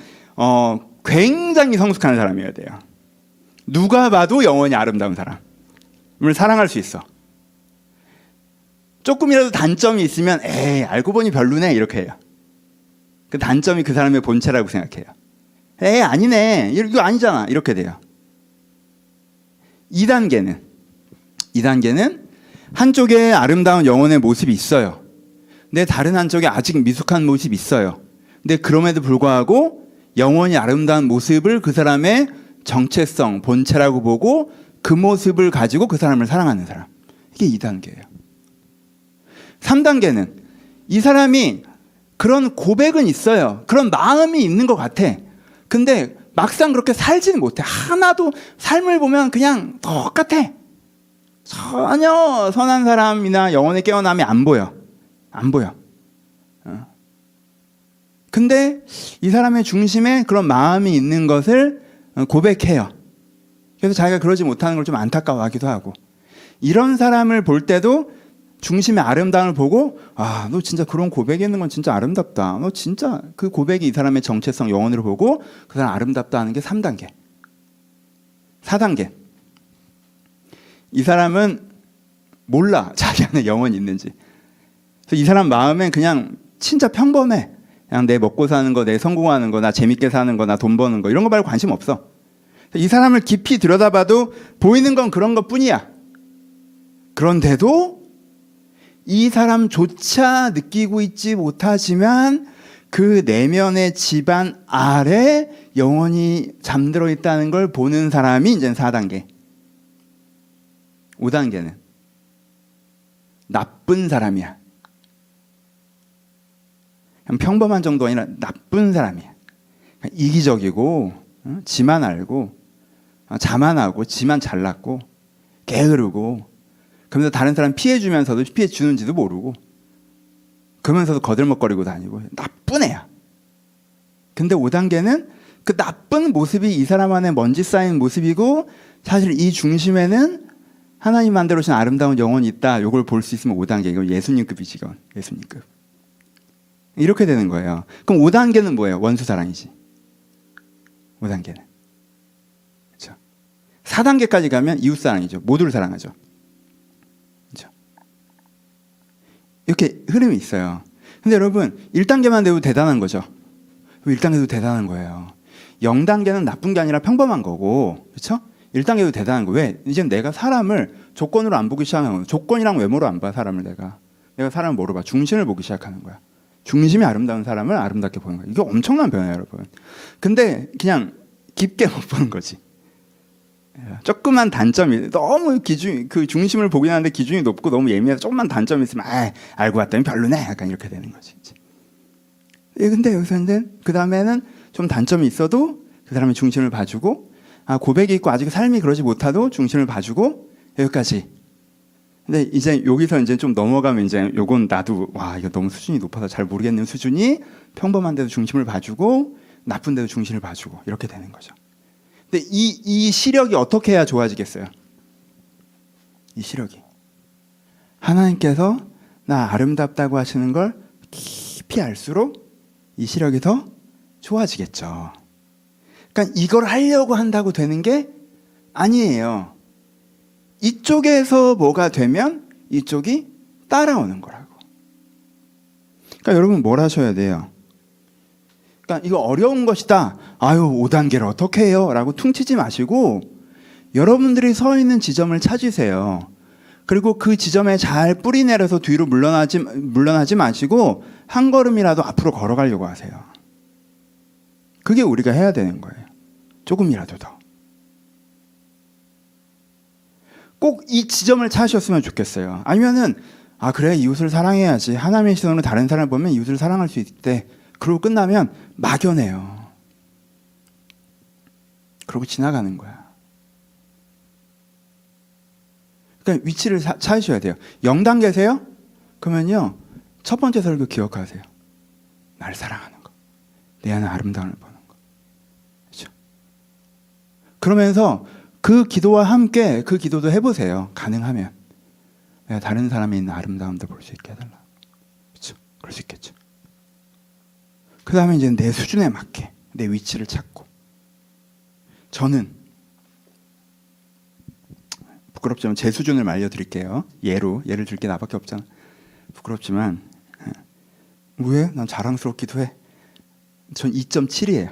굉장히 성숙한 사람이어야 돼요. 누가 봐도 영원히 아름다운 사람을 사랑할 수 있어. 조금이라도 단점이 있으면 에이 알고 보니 별로네 이렇게 해요. 그 단점이 그 사람의 본체라고 생각해요. 에이 아니네 이거 아니잖아 이렇게 돼요. 2단계는 한쪽에 아름다운 영혼의 모습이 있어요. 근데 다른 한쪽에 아직 미숙한 모습이 있어요. 근데 그럼에도 불구하고 영혼이 아름다운 모습을 그 사람의 정체성, 본체라고 보고 그 모습을 가지고 그 사람을 사랑하는 사람. 이게 2단계예요. 3단계는 이 사람이 그런 고백은 있어요. 그런 마음이 있는 것 같아. 근데 막상 그렇게 살지는 못해. 하나도 삶을 보면 그냥 똑같아. 전혀 선한 사람이나 영혼의 깨어남이 안 보여. 근데 이 사람의 중심에 그런 마음이 있는 것을 고백해요. 그래서 자기가 그러지 못하는 걸 좀 안타까워하기도 하고. 이런 사람을 볼 때도 중심의 아름다움을 보고 아, 너 진짜 그런 고백이 있는 건 진짜 아름답다. 너 진짜 그 고백이 이 사람의 정체성, 영혼으로 보고 그 사람 아름답다 하는 게 3단계. 4단계. 이 사람은 몰라 자기 안에 영혼이 있는지. 그래서 이 사람 마음엔 그냥 진짜 평범해. 그냥 내 먹고 사는 거, 내 성공하는 거, 나 재밌게 사는 거, 나 돈 버는 거 이런 거 말고 관심 없어. 이 사람을 깊이 들여다봐도 보이는 건 그런 것뿐이야. 그런데도 이 사람조차 느끼고 있지 못하지만 그 내면의 집안 아래 영혼이 잠들어 있다는 걸 보는 사람이 이제 4단계. 5단계는 나쁜 사람이야. 그냥 평범한 정도 아니라 나쁜 사람이야. 이기적이고 지만 알고 자만하고 지만 잘났고 게으르고 그러면서 다른 사람 피해 주면서도 피해 주는지도 모르고 그러면서도 거들먹거리고 다니고 나쁜 애야. 근데 5단계는 그 나쁜 모습이 이 사람 안에 먼지 쌓인 모습이고 사실 이 중심에는 하나님 만들어주신 아름다운 영혼이 있다. 이걸 볼 수 있으면 5단계. 이건 예수님급이지. 이건 예수님급. 이렇게 되는 거예요. 그럼 5단계는 뭐예요? 원수사랑이지. 5단계는. 그렇죠? 4단계까지 가면 이웃사랑이죠. 모두를 사랑하죠. 그렇죠? 이렇게 흐름이 있어요. 근데 여러분 1단계만 돼도 대단한 거죠. 1단계도 대단한 거예요. 0단계는 나쁜 게 아니라 평범한 거고, 그렇죠? 1단계도 대단한 거. 왜? 이제 내가 사람을 조건으로 안 보기 시작하는 거야. 조건이랑 외모로 안 봐, 사람을 내가 사람을 뭐로 봐? 중심을 보기 시작하는 거야. 중심이 아름다운 사람을 아름답게 보는 거야. 이게 엄청난 변화예요, 여러분. 근데 그냥 깊게 못 보는 거지. 조그만 단점이 너무 기준 그 중심을 보긴 하는데 기준이 높고 너무 예민해서 조금만 단점이 있으면 알고 봤더니 별로네. 약간 이렇게 되는 거지. 근데 여기서는 그 다음에는 좀 단점이 있어도 그 사람의 중심을 봐주고 고백이 있고 아직 삶이 그러지 못하도 중심을 봐주고 여기까지. 근데 이제 여기서 이제 좀 넘어가면 이제 요건 나도 이거 너무 수준이 높아서 잘 모르겠는 수준이 평범한데도 중심을 봐주고 나쁜데도 중심을 봐주고 이렇게 되는 거죠. 근데 이 시력이 어떻게 해야 좋아지겠어요? 이 시력이 하나님께서 나 아름답다고 하시는 걸 깊이 알수록 이 시력이 더 좋아지겠죠. 그러니까 이걸 하려고 한다고 되는 게 아니에요. 이쪽에서 뭐가 되면 이쪽이 따라오는 거라고. 그러니까 여러분 뭘 하셔야 돼요? 그러니까 이거 어려운 것이다. 5단계를 어떻게 해요? 라고 퉁치지 마시고 여러분들이 서 있는 지점을 찾으세요. 그리고 그 지점에 잘 뿌리 내려서 뒤로 물러나지 마시고 한 걸음이라도 앞으로 걸어가려고 하세요. 그게 우리가 해야 되는 거예요. 조금이라도 더. 꼭 이 지점을 찾으셨으면 좋겠어요. 아니면은 그래 이웃을 사랑해야지. 하나님의 시선으로 다른 사람을 보면 이웃을 사랑할 수 있대. 그러고 끝나면 막연해요. 그러고 지나가는 거야. 그러니까 위치를 찾으셔야 돼요. 0단계세요? 그러면요 첫 번째 설교 기억하세요. 날 사랑하는 거, 내 안에 아름다움을 보는 거. 그렇죠? 그러면서 그 기도와 함께 그 기도도 해보세요. 가능하면 내가 다른 사람이 있는 아름다움도 볼 수 있게 해달라. 그렇죠? 그럴 수 있겠죠. 그 다음에 이제 내 수준에 맞게 내 위치를 찾고. 저는 부끄럽지만 제 수준을 알려드릴게요. 예를 들 게 나밖에 없잖아. 부끄럽지만 왜? 난 자랑스럽기도 해. 전 2.7이에요.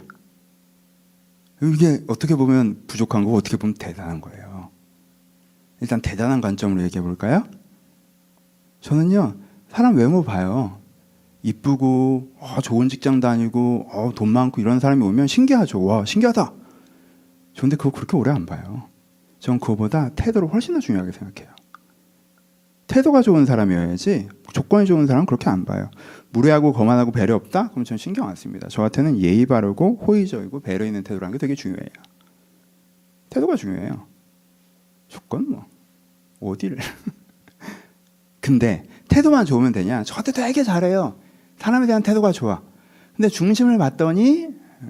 이게 어떻게 보면 부족한 거고 어떻게 보면 대단한 거예요. 일단 대단한 관점으로 얘기해 볼까요? 저는요 사람 외모 봐요. 이쁘고 좋은 직장 다니고 돈 많고 이런 사람이 오면 신기하죠. 와 신기하다. 그런데 그거 그렇게 오래 안 봐요. 전 그거보다 태도를 훨씬 더 중요하게 생각해요. 태도가 좋은 사람이어야지 조건이 좋은 사람은 그렇게 안 봐요. 무례하고 거만하고 배려 없다? 그럼 전 신경 안 씁니다. 저한테는 예의 바르고 호의적이고 배려 있는 태도라는 게 되게 중요해요. 태도가 중요해요. 조건 뭐 어디를 근데 태도만 좋으면 되냐? 저한테 되게 잘해요. 사람에 대한 태도가 좋아. 근데 중심을 봤더니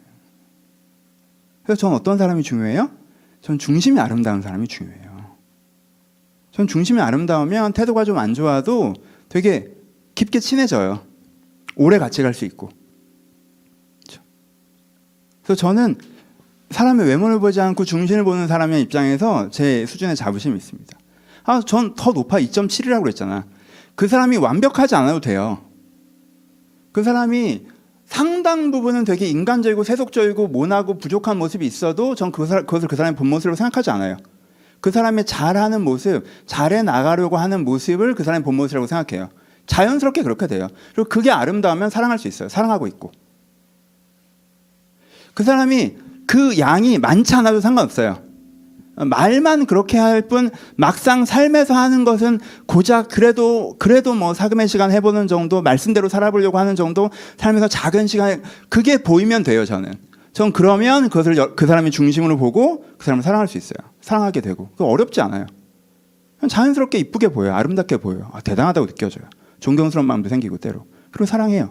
그래서 전 어떤 사람이 중요해요? 전 중심이 아름다운 사람이 중요해요. 전 중심이 아름다우면 태도가 좀 안 좋아도 되게 깊게 친해져요. 오래 같이 갈 수 있고. 그렇죠? 그래서 저는 사람의 외모를 보지 않고 중심을 보는 사람의 입장에서 제 수준의 자부심이 있습니다. 전 더 높아 2.7이라고 그랬잖아. 그 사람이 완벽하지 않아도 돼요. 그 사람이 상당 부분은 되게 인간적이고 세속적이고 모나고 부족한 모습이 있어도 전 그것을 그 사람의 본 모습으로 생각하지 않아요. 그 사람의 잘하는 모습, 잘해 나가려고 하는 모습을 그 사람의 본 모습이라고 생각해요. 자연스럽게 그렇게 돼요. 그리고 그게 아름다우면 사랑할 수 있어요. 사랑하고 있고. 그 사람이 그 양이 많지 않아도 상관없어요. 말만 그렇게 할 뿐 막상 삶에서 하는 것은 고작 그래도 뭐 사금의 시간 해보는 정도, 말씀대로 살아보려고 하는 정도, 삶에서 작은 시간, 그게 보이면 돼요. 전 그러면 그것을 그 사람의 중심으로 보고 그 사람을 사랑할 수 있어요. 사랑하게 되고. 그거 어렵지 않아요. 자연스럽게 이쁘게 보여요. 아름답게 보여요. 대단하다고 느껴져요. 존경스러운 마음도 생기고 때로. 그리고 사랑해요.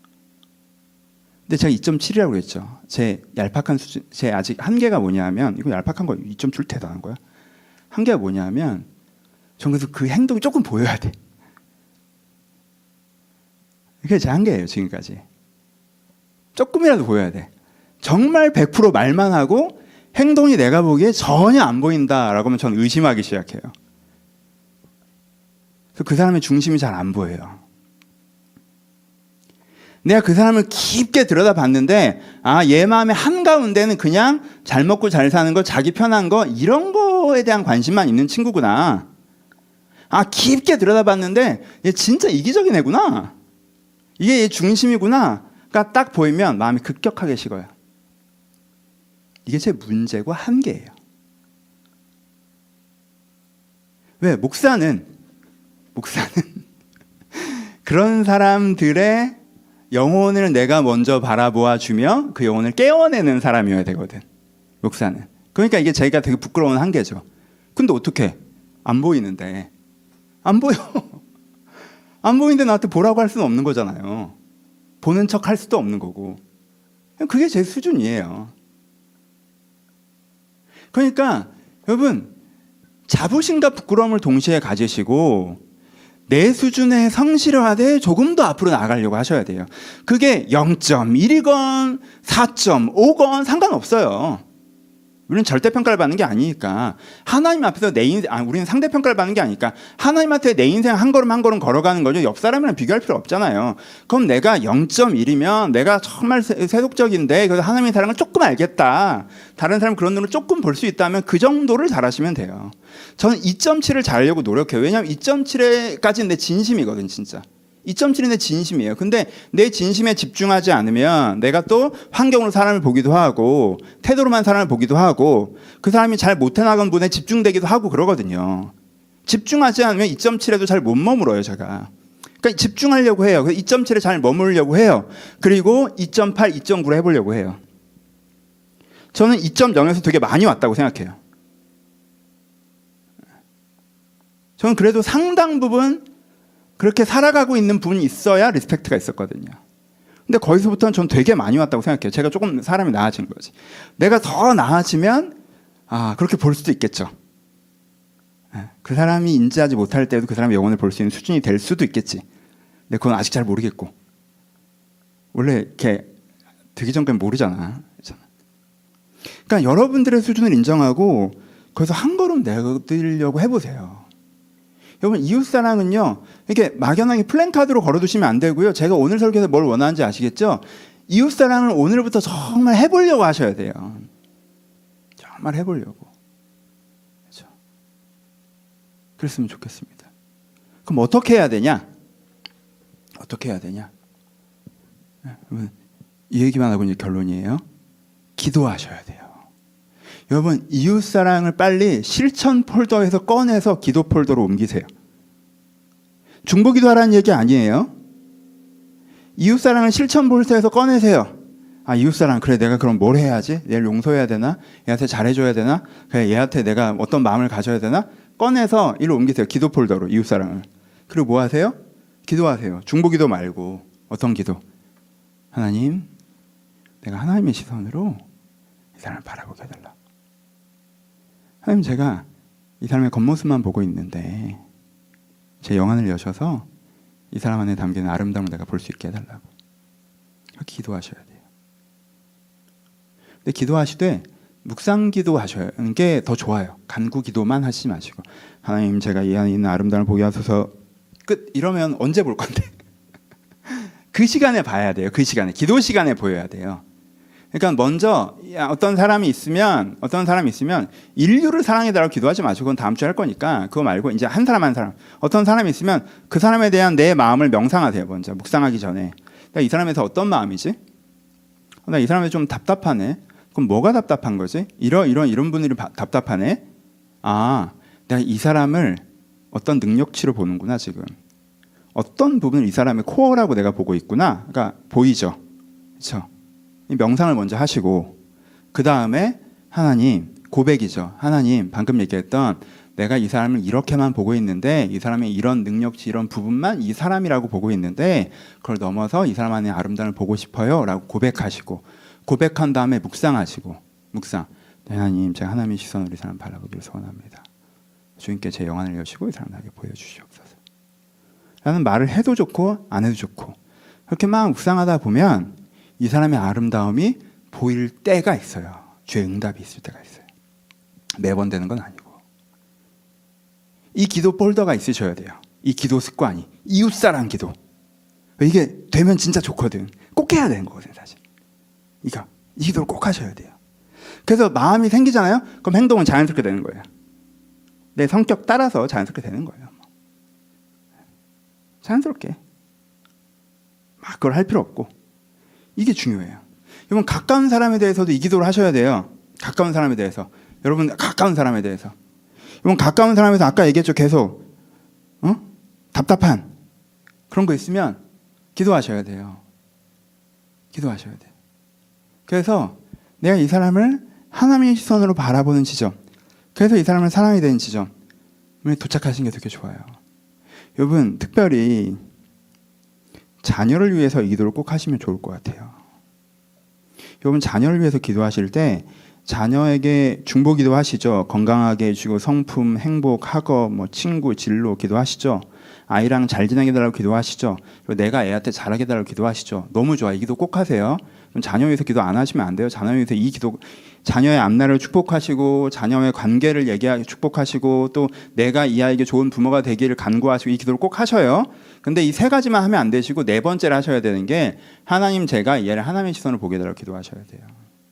근데 제가 2.7이라고 그랬죠. 제 얄팍한 수준, 제 아직 한계가 뭐냐면, 이거 얄팍한 거 2.7 대단한 거야. 한계가 뭐냐면, 전 그래서 그 행동이 조금 보여야 돼. 그게 제 한계예요, 지금까지. 조금이라도 보여야 돼. 정말 100% 말만 하고 행동이 내가 보기에 전혀 안 보인다라고 하면 전 의심하기 시작해요. 그래서 그 사람의 중심이 잘 안 보여요. 내가 그 사람을 깊게 들여다봤는데 얘 마음의 한가운데는 그냥 잘 먹고 잘 사는 거, 자기 편한 거, 이런 거에 대한 관심만 있는 친구구나. 깊게 들여다봤는데 얘 진짜 이기적인 애구나. 이게 얘 중심이구나. 그러니까 딱 보이면 마음이 급격하게 식어요. 이게 제 문제고 한계예요. 왜? 목사는 그런 사람들의 영혼을 내가 먼저 바라보아 주며 그 영혼을 깨워내는 사람이어야 되거든. 목사는. 그러니까 이게 제가 되게 부끄러운 한계죠. 근데 어떻게? 안 보이는데. 안 보여. 안 보이는데 나한테 보라고 할 수는 없는 거잖아요. 보는 척 할 수도 없는 거고. 그게 제 수준이에요. 그러니까 여러분, 자부심과 부끄러움을 동시에 가지시고 내 수준에 성실하되 조금 더 앞으로 나아가려고 하셔야 돼요. 그게 0.1이건 4.5건 상관없어요. 우리는 절대평가를 받는 게 아니니까. 하나님 앞에서 내 인생, 우리는 상대평가를 받는 게 아니니까 하나님한테 내 인생 한 걸음 한 걸음 걸어가는 거죠. 옆 사람이랑 비교할 필요 없잖아요. 그럼 내가 0.1이면 내가 정말 세속적인데 그래서 하나님의 사랑을 조금 알겠다. 다른 사람 그런 눈으로 조금 볼 수 있다면 그 정도를 잘하시면 돼요. 저는 2.7을 잘하려고 노력해요. 왜냐하면 2.7까지는 내 진심이거든, 진짜. 2.7은 내 진심이에요. 근데 내 진심에 집중하지 않으면 내가 또 환경으로 사람을 보기도 하고 태도로만 사람을 보기도 하고 그 사람이 잘 못해나간 분에 집중되기도 하고 그러거든요. 집중하지 않으면 2.7에도 잘 못 머물어요, 제가. 그러니까 집중하려고 해요. 2.7에 잘 머무르려고 해요. 그리고 2.8, 2.9로 해보려고 해요. 저는 2.0에서 되게 많이 왔다고 생각해요. 저는 그래도 상당 부분 그렇게 살아가고 있는 분이 있어야 리스펙트가 있었거든요. 근데 거기서부터는 전 되게 많이 왔다고 생각해요. 제가 조금 사람이 나아진 거지. 내가 더 나아지면 그렇게 볼 수도 있겠죠. 그 사람이 인지하지 못할 때도 그 사람의 영혼을 볼 수 있는 수준이 될 수도 있겠지. 근데 그건 아직 잘 모르겠고. 원래 이렇게 되기 전까지 모르잖아. 그러니까 여러분들의 수준을 인정하고 거기서 한 걸음 내려고 해보세요. 여러분, 이웃사랑은요, 이렇게 막연하게 플랜카드로 걸어두시면 안 되고요. 제가 오늘 설교에서 뭘 원하는지 아시겠죠? 이웃사랑을 오늘부터 정말 해보려고 하셔야 돼요. 정말 해보려고. 그렇죠? 그랬으면 좋겠습니다. 그럼 어떻게 해야 되냐? 어떻게 해야 되냐? 여러분, 이 얘기만 하고 이제 결론이에요. 기도하셔야 돼요. 여러분, 이웃사랑을 빨리 실천 폴더에서 꺼내서 기도 폴더로 옮기세요. 중보기도하라는 얘기 아니에요. 이웃사랑을 실천 폴더에서 꺼내세요. 이웃사랑, 그래 내가 그럼 뭘 해야지? 얘를 용서해야 되나? 얘한테 잘해줘야 되나? 그래 얘한테 내가 어떤 마음을 가져야 되나? 꺼내서 이리로 옮기세요. 기도 폴더로 이웃사랑을. 그리고 뭐 하세요? 기도하세요. 중보기도 말고. 어떤 기도? 하나님, 내가 하나님의 시선으로 이 사람을 바라보게 해달라. 하나님, 제가 이 사람의 겉모습만 보고 있는데 제 영안을 여셔서 이 사람 안에 담기는 아름다움을 내가 볼 수 있게 해달라고. 기도하셔야 돼요. 근데 기도하시되 묵상기도 하시는 게 더 좋아요. 간구기도만 하시지 마시고 하나님, 제가 이 안에 있는 아름다움을 보게 하소서. 끝. 이러면 언제 볼 건데? 그 시간에 봐야 돼요. 그 시간에. 기도 시간에 보여야 돼요. 그러니까 먼저 어떤 사람이 있으면 인류를 사랑해달라고 기도하지 마시고 그건 다음 주에 할 거니까 그거 말고 이제 한 사람 어떤 사람이 있으면 그 사람에 대한 내 마음을 명상하세요. 먼저 묵상하기 전에 이 사람에서 어떤 마음이지? 나 이 사람이 좀 답답하네. 그럼 뭐가 답답한 거지? 이런 분들이 답답하네. 내가 이 사람을 어떤 능력치로 보는구나. 지금 어떤 부분을 이 사람의 코어라고 내가 보고 있구나. 그러니까 보이죠. 그렇죠? 이 명상을 먼저 하시고 그 다음에 하나님, 고백이죠. 하나님, 방금 얘기했던 내가 이 사람을 이렇게만 보고 있는데 이 사람의 이런 능력치, 이런 부분만 이 사람이라고 보고 있는데 그걸 넘어서 이 사람 안에 아름다움을 보고 싶어요 라고 고백하시고, 고백한 다음에 묵상하시고, 네, 하나님, 제가 하나님의 시선으로 이 사람 바라보기를 소원합니다. 주님께 제 영안을 여시고 이 사람 나에게 보여주시옵소서 라는 말을 해도 좋고 안 해도 좋고, 그렇게 막 묵상하다 보면 이 사람의 아름다움이 보일 때가 있어요. 주의 응답이 있을 때가 있어요. 매번 되는 건 아니고. 이 기도 폴더가 있으셔야 돼요. 이 기도 습관이. 이웃사랑 기도. 이게 되면 진짜 좋거든. 꼭 해야 되는 거거든, 사실. 이 기도를 꼭 하셔야 돼요. 그래서 마음이 생기잖아요? 그럼 행동은 자연스럽게 되는 거예요. 내 성격 따라서 자연스럽게 되는 거예요. 자연스럽게. 막 그걸 할 필요 없고. 이게 중요해요. 여러분, 가까운 사람에 대해서도 이 기도를 하셔야 돼요. 가까운 사람에 대해서. 여러분, 가까운 사람에 대해서. 여러분, 가까운 사람에서 아까 얘기했죠. 계속 답답한 그런 거 있으면 기도하셔야 돼요. 기도하셔야 돼요. 그래서 내가 이 사람을 하나님의 시선으로 바라보는 지점, 그래서 이 사람을 사랑이 되는 지점에 도착하시는 게 되게 좋아요. 여러분, 특별히 자녀를 위해서 이 기도를 꼭 하시면 좋을 것 같아요. 여러분, 자녀를 위해서 기도하실 때 자녀에게 중보 기도하시죠. 건강하게 해주고 성품, 행복, 학업, 친구, 진로 기도하시죠. 아이랑 잘 지내게 해달라고 기도하시죠. 그리고 내가 애한테 잘하게 해달라고 기도하시죠. 너무 좋아. 이 기도 꼭 하세요. 자녀 위해서 기도 안 하시면 안 돼요. 자녀 위해서 이 기도, 자녀의 앞날을 축복하시고 자녀의 관계를 축복하시고 또 내가 이 아이에게 좋은 부모가 되기를 간구하시고 이 기도를 꼭 하셔요. 근데 이 세 가지만 하면 안 되시고 네 번째를 하셔야 되는 게 하나님, 제가 이 아이를 하나님의 시선을 보게 해달라고 기도하셔야 돼요.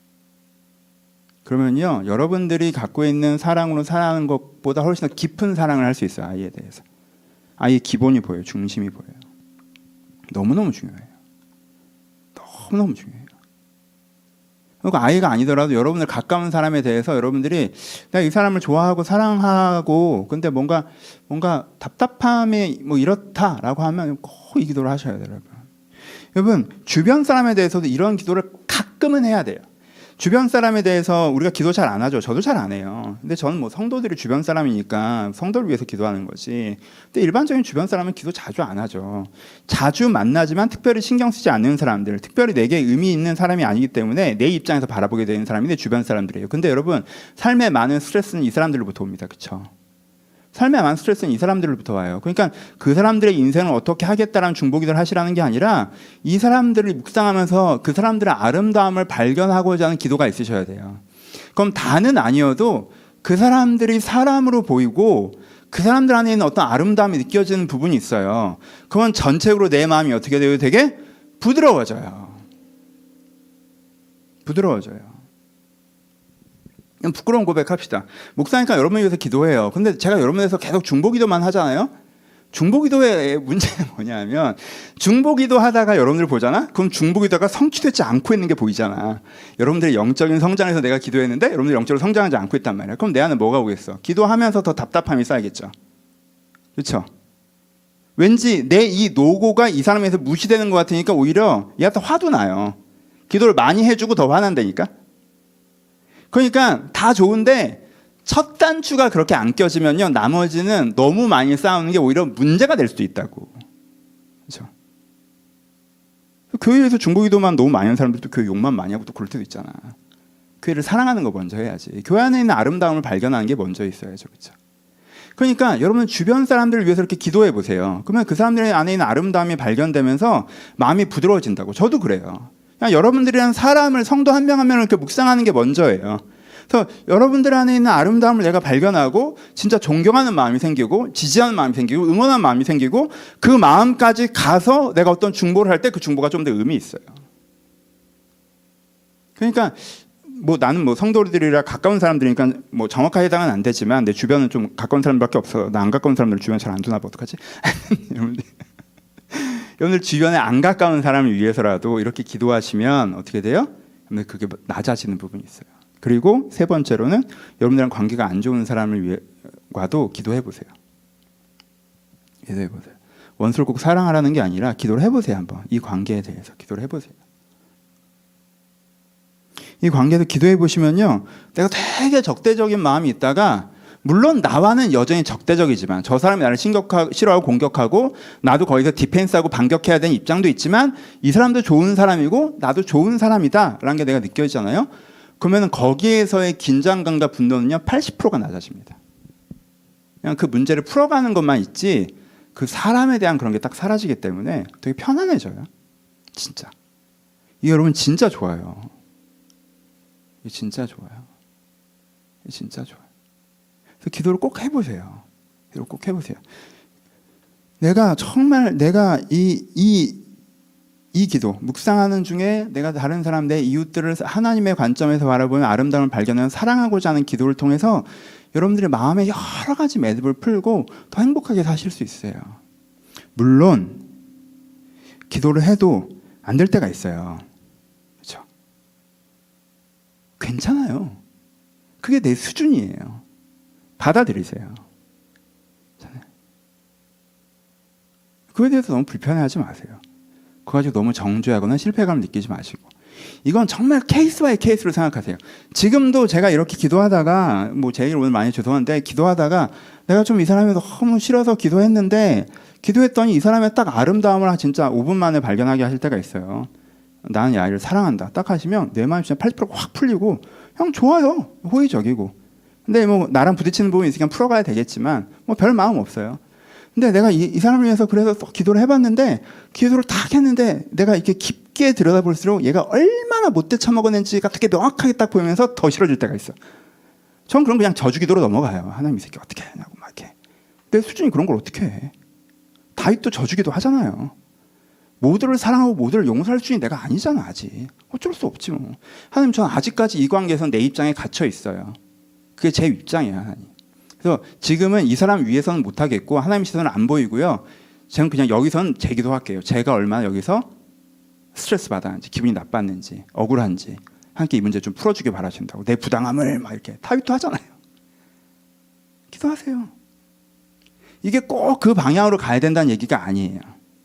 그러면요, 여러분들이 갖고 있는 사랑으로 사랑하는 것보다 훨씬 더 깊은 사랑을 할 수 있어요. 아이에 대해서. 아이의 기본이 보여요. 중심이 보여요. 너무너무 중요해요. 너무너무 중요해요. 그러니까 아이가 아니더라도 여러분들 가까운 사람에 대해서 여러분들이 내가 이 사람을 좋아하고 사랑하고 근데 뭔가 답답함이 이렇다라고 하면 꼭 이 기도를 하셔야 돼요. 여러분, 주변 사람에 대해서도 이런 기도를 가끔은 해야 돼요. 주변 사람에 대해서 우리가 기도 잘 안 하죠. 저도 잘 안 해요. 근데 저는 성도들이 주변 사람이니까 성도를 위해서 기도하는 거지. 근데 일반적인 주변 사람은 기도 자주 안 하죠. 자주 만나지만 특별히 신경 쓰지 않는 사람들, 특별히 내게 의미 있는 사람이 아니기 때문에 내 입장에서 바라보게 되는 사람이 내 주변 사람들이에요. 근데 여러분, 삶의 많은 스트레스는 이 사람들로부터 옵니다. 그렇죠? 삶의 많은 스트레스는 이 사람들로부터 와요. 그러니까 그 사람들의 인생을 어떻게 하겠다라는 중보기도를 하시라는 게 아니라 이 사람들을 묵상하면서 그 사람들의 아름다움을 발견하고자 하는 기도가 있으셔야 돼요. 그럼 다는 아니어도 그 사람들이 사람으로 보이고 그 사람들 안에 있는 어떤 아름다움이 느껴지는 부분이 있어요. 그건 전체적으로 내 마음이 어떻게 돼요? 되게 부드러워져요. 부드러워져요. 그냥 부끄러운 고백합시다. 목사니까 여러분을 위해서 기도해요. 근데 제가 여러분을 위해서 계속 중보기도만 하잖아요. 중보기도의 문제는 뭐냐면 중보기도 하다가 여러분들 보잖아? 그럼 중보기도가 성취되지 않고 있는 게 보이잖아. 여러분들의 영적인 성장에서 내가 기도했는데 여러분들이 영적으로 성장하지 않고 있단 말이야. 그럼 내 안에 뭐가 오겠어? 기도하면서 더 답답함이 쌓이겠죠. 그렇죠? 왠지 내 이 노고가 이 사람에서 무시되는 것 같으니까 오히려 얘한테 화도 나요. 기도를 많이 해주고 더 화난다니까. 그러니까 다 좋은데 첫 단추가 그렇게 안 껴지면요, 나머지는 너무 많이 싸우는 게 오히려 문제가 될 수도 있다고. 그렇죠? 교회에서 중보기도만 너무 많이 하는 사람들도 교회 욕만 많이 하고 또 그럴 때도 있잖아. 교회를 사랑하는 거 먼저 해야지. 교회 안에 있는 아름다움을 발견하는 게 먼저 있어야죠. 그렇죠? 그러니까 여러분 주변 사람들을 위해서 이렇게 기도해 보세요. 그러면 그 사람들 안에 있는 아름다움이 발견되면서 마음이 부드러워진다고. 저도 그래요. 그냥 여러분들이란 사람을, 성도 한 명 한 명을 이렇게 묵상하는 게 먼저예요. 그래서 여러분들 안에 있는 아름다움을 내가 발견하고 진짜 존경하는 마음이 생기고 지지하는 마음이 생기고 응원하는 마음이 생기고 그 마음까지 가서 내가 어떤 중보를 할 때 그 중보가 좀 더 의미 있어요. 그러니까 나는 성도들이라 가까운 사람들이니까 정확하게 해당은 안 되지만 내 주변은 좀 가까운 사람들밖에 없어. 나 안 가까운 사람들 주변 잘 안 두나 봐. 어떡하지? 여러분들 주변에 안 가까운 사람을 위해서라도 이렇게 기도하시면 어떻게 돼요? 그게 낮아지는 부분이 있어요. 그리고 세 번째로는 여러분들랑 관계가 안 좋은 사람을 위해과도 기도해 보세요. 기도해 보세요. 원수를 꼭 사랑하라는 게 아니라 기도를 해보세요. 한번 이 관계에 대해서 기도를 해보세요. 이 관계도 기도해 보시면요, 내가 되게 적대적인 마음이 있다가 물론 나와는 여전히 적대적이지만 저 사람이 나를 싫어하고 공격하고 나도 거기서 디펜스하고 반격해야 되는 입장도 있지만 이 사람도 좋은 사람이고 나도 좋은 사람이다 라는 게 내가 느껴지잖아요. 그러면 거기에서의 긴장감과 분노는요 80%가 낮아집니다. 그냥 그 문제를 풀어가는 것만 있지 그 사람에 대한 그런 게 딱 사라지기 때문에 되게 편안해져요. 진짜 이게 여러분 진짜 좋아요. 이게 진짜 좋아요. 이게 진짜 좋아요. 그래서 기도를 꼭 해보세요. 기도를 꼭 해보세요. 내가 정말 내가 이 기도 묵상하는 중에 내가 다른 사람 내 이웃들을 하나님의 관점에서 바라보는 아름다움을 발견하는 사랑하고자 하는 기도를 통해서 여러분들의 마음에 여러 가지 매듭을 풀고 더 행복하게 사실 수 있어요. 물론 기도를 해도 안 될 때가 있어요. 그렇죠? 괜찮아요. 그게 내 수준이에요. 받아들이세요. 그거에 대해서 너무 불편해하지 마세요. 그거 가지고 너무 정죄하거나 실패감을 느끼지 마시고 이건 정말 케이스 바이 케이스로 생각하세요. 지금도 제가 이렇게 기도하다가 제 얘기를 오늘 많이 죄송한데 기도하다가 내가 좀 이 사람이 너무 싫어서 기도했는데 기도했더니 이 사람의 딱 아름다움을 진짜 5분 만에 발견하게 하실 때가 있어요. 나는 이 아이를 사랑한다 딱 하시면 내 마음이 진짜 80% 확 풀리고 형 좋아요. 호의적이고 근데 나랑 부딪히는 부분이 있으니까 풀어가야 되겠지만 별 마음 없어요. 근데 내가 이 사람을 위해서 그래서 또 기도를 해봤는데 기도를 딱 했는데 내가 이렇게 깊게 들여다볼수록 얘가 얼마나 못돼 처먹었는지가 되게 명확하게 딱 보이면서 더 싫어질 때가 있어. 전 그럼 그냥 저주기도로 넘어가요. 하나님 이 새끼 어떻게 하냐고 막 이렇게. 내 수준이 그런 걸 어떻게 해. 다윗도 저주기도 하잖아요. 모두를 사랑하고 모두를 용서할 수준이 내가 아니잖아 아직. 어쩔 수 없지 뭐. 하나님 전 아직까지 이 관계에서는 내 입장에 갇혀 있어요. 그게 제 입장이에요 하나님. 그래서 지금은 이 사람 위해서는 못하겠고 하나님 시선은 안 보이고요. 저는 그냥 여기서는 제 기도할게요. 제가 얼마나 여기서 스트레스 받았는지 기분이 나빴는지 억울한지 함께 이 문제 좀 풀어주길 바라신다고. 내 부당함을 막 이렇게 다윗도 하잖아요. 기도하세요. 이게 꼭 그 방향으로 가야 된다는 얘기가 아니에요.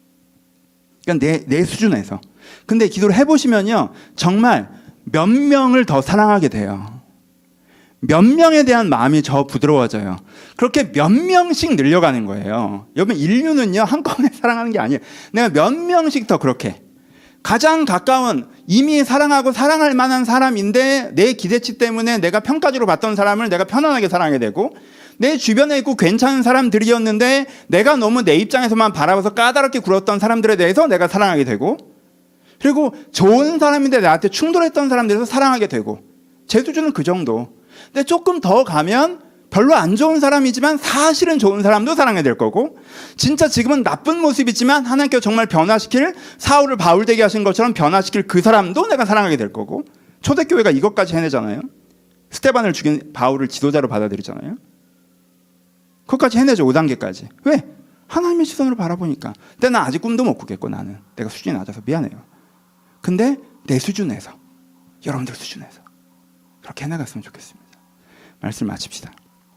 그러니까 내 수준에서. 근데 기도를 해보시면요 정말 몇 명을 더 사랑하게 돼요. 몇 명에 대한 마음이 더 부드러워져요. 그렇게 몇 명씩 늘려가는 거예요. 여러분 인류는요 한꺼번에 사랑하는 게 아니에요. 내가 몇 명씩 더 그렇게 가장 가까운 이미 사랑하고 사랑할 만한 사람인데 내 기대치 때문에 내가 평가주로 봤던 사람을 내가 편안하게 사랑하게 되고 내 주변에 있고 괜찮은 사람들이었는데 내가 너무 내 입장에서만 바라봐서 까다롭게 굴었던 사람들에 대해서 내가 사랑하게 되고 그리고 좋은 사람인데 나한테 충돌했던 사람들에서 사랑하게 되고 제 수준은 그 정도. 근데 조금 더 가면 별로 안 좋은 사람이지만 사실은 좋은 사람도 사랑해야 될 거고 진짜 지금은 나쁜 모습이지만 하나님께서 정말 변화시킬 사울을 바울 되게 하신 것처럼 변화시킬 그 사람도 내가 사랑하게 될 거고 초대교회가 이것까지 해내잖아요. 스테반을 죽인 바울을 지도자로 받아들이잖아요. 그것까지 해내죠. 5단계까지. 왜? 하나님의 시선으로 바라보니까. 근데 난 아직 꿈도 못 꾸겠고 나는 내가 수준이 낮아서 미안해요. 근데 내 수준에서 여러분들 수준에서 그렇게 해나갔으면 좋겠습니다. 말씀 마칩시다.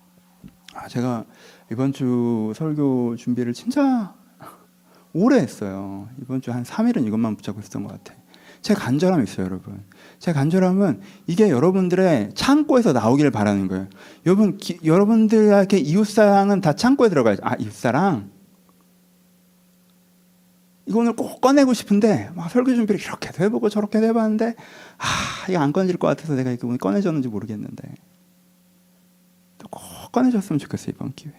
제가 이번 주 설교 준비를 진짜 오래 했어요. 이번 주 한 3일은 이것만 붙잡고 있었던 것 같아요. 제 간절함이 있어요, 여러분. 제 간절함은 이게 여러분들의 창고에서 나오기를 바라는 거예요. 여러분, 여러분들에게 이웃사랑은 다 창고에 들어가야죠. 이웃사랑? 이거 오늘 꼭 꺼내고 싶은데 막 설교 준비를 이렇게도 해보고 저렇게도 해봤는데 이거 안 꺼내질 것 같아서 내가 이거 오늘 꺼내졌는지 모르겠는데 꼭 꺼내셨으면 좋겠어요. 이번 기회에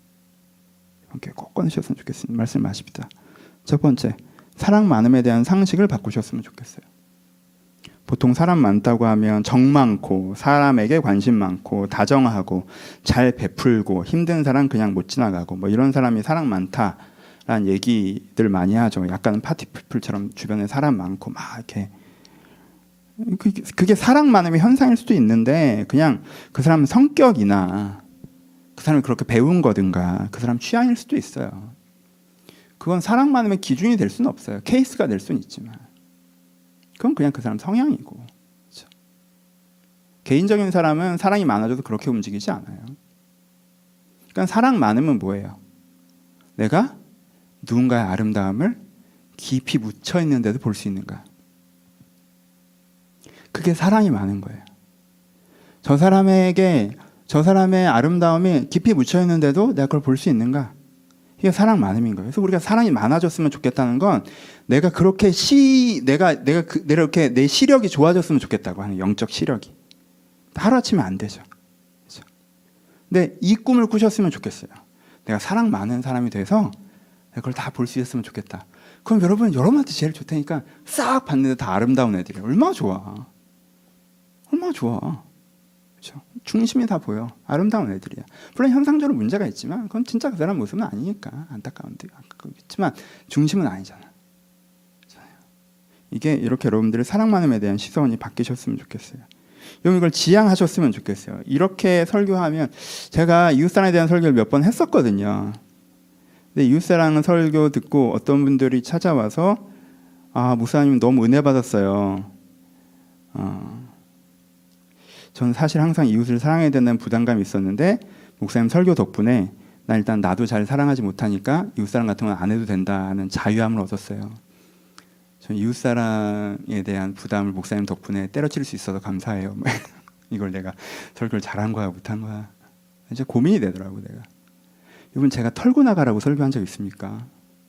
꼭 꺼내셨으면 좋겠습니다. 말씀하십시다. 첫 번째, 사랑 많음에 대한 상식을 바꾸셨으면 좋겠어요. 보통 사람 많다고 하면 정 많고 사람에게 관심 많고 다정하고 잘 베풀고 힘든 사람 그냥 못 지나가고 이런 사람이 사랑 많다라는 얘기들 많이 하죠. 약간 파티풀처럼 주변에 사람 많고 막 이렇게 그게 사랑 많음의 현상일 수도 있는데 그냥 그 사람 성격이나 그 사람이 그렇게 배운 거든가 그 사람 취향일 수도 있어요. 그건 사랑 많음의 기준이 될 수는 없어요. 케이스가 될 수는 있지만 그건 그냥 그 사람 성향이고 그렇죠? 개인적인 사람은 사랑이 많아져도 그렇게 움직이지 않아요. 그러니까 사랑 많으면 뭐예요? 내가 누군가의 아름다움을 깊이 묻혀 있는데도 볼 수 있는가? 그게 사랑이 많은 거예요. 저 사람의 아름다움이 깊이 묻혀 있는데도 내가 그걸 볼 수 있는가? 이게 사랑 많음인 거예요. 그래서 우리가 사랑이 많아졌으면 좋겠다는 건 내가 그렇게 내가 이렇게 내 시력이 좋아졌으면 좋겠다고 하는 영적 시력이 하루아침에 안 되죠. 그렇죠? 근데 이 꿈을 꾸셨으면 좋겠어요. 내가 사랑 많은 사람이 돼서 내가 그걸 다 볼 수 있었으면 좋겠다. 그럼 여러분한테 제일 좋다니까 싹 봤는데 다 아름다운 애들이에요. 얼마나 좋아. 얼마나 좋아. 그렇죠? 중심이 다 보여. 아름다운 애들이야. 물론 현상적으로 문제가 있지만 그건 진짜 그 사람 모습은 아니니까 안타까운데 있지만 중심은 아니잖아. 이게 이렇게 여러분들의 사랑 많음에 대한 시선이 바뀌셨으면 좋겠어요. 여러분 이걸 지향하셨으면 좋겠어요. 이렇게 설교하면 제가 이웃사랑에 대한 설교를 몇 번 했었거든요. 근데 이웃사랑 설교 듣고 어떤 분들이 찾아와서 목사님 너무 은혜 받았어요. 저는 사실 항상 이웃을 사랑해야 된다는 부담감이 있었는데 목사님 설교 덕분에 나도 잘 사랑하지 못하니까 이웃사랑 같은 건 안 해도 된다는 자유함을 얻었어요. 저는 이웃사랑에 대한 부담을 목사님 덕분에 때려칠 수 있어서 감사해요. 이걸 내가 설교를 잘한 거야 못한 거야 이제 고민이 되더라고. 내가 여러분 제가 털고 나가라고 설교한 적 있습니까?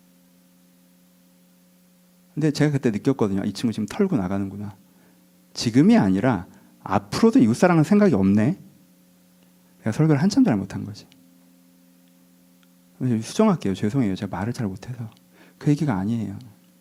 근데 제가 그때 느꼈거든요. 이 친구 지금 털고 나가는구나. 지금이 아니라 앞으로도 이웃사랑은 생각이 없네. 내가 설교를 한참 잘못한 거지. 수정할게요. 죄송해요. 제가 말을 잘 못해서. 그 얘기가 아니에요.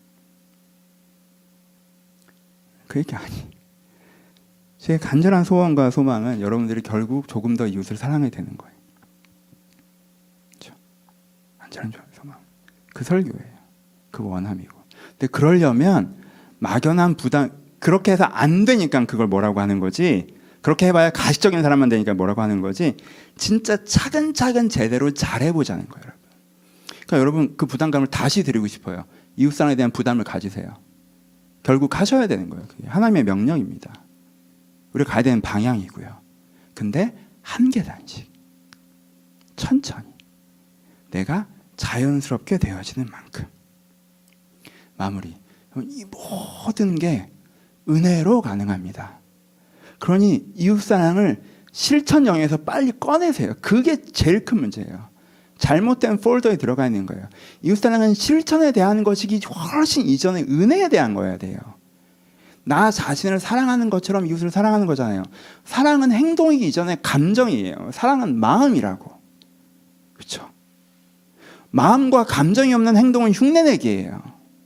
그 얘기 아니에요. 제 간절한 소원과 소망은 여러분들이 결국 조금 더 이웃을 사랑해야 되는 거예요. 그렇죠? 간절한 소망. 그 설교예요. 그 원함이고. 근데 그러려면 막연한 부담, 그렇게 해서 안 되니까 그걸 뭐라고 하는 거지. 그렇게 해봐야 가식적인 사람만 되니까 뭐라고 하는 거지. 진짜 차근차근 제대로 잘해보자는 거예요, 여러분. 그러니까 여러분 그 부담감을 다시 드리고 싶어요. 이웃사랑에 대한 부담을 가지세요. 결국 하셔야 되는 거예요. 그게 하나님의 명령입니다. 우리가 가야 되는 방향이고요. 근데 한 계단씩 천천히 내가 자연스럽게 되어지는 만큼 마무리. 이 모든 게 은혜로 가능합니다. 그러니 이웃사랑을 실천형에서 빨리 꺼내세요. 그게 제일 큰 문제예요. 잘못된 폴더에 들어가 있는 거예요. 이웃사랑은 실천에 대한 것이기 훨씬 이전에 은혜에 대한 거여야 돼요. 나 자신을 사랑하는 것처럼 이웃을 사랑하는 거잖아요. 사랑은 행동이기 이전에 감정이에요. 사랑은 마음이라고. 그렇죠? 마음과 감정이 없는 행동은 흉내내기예요.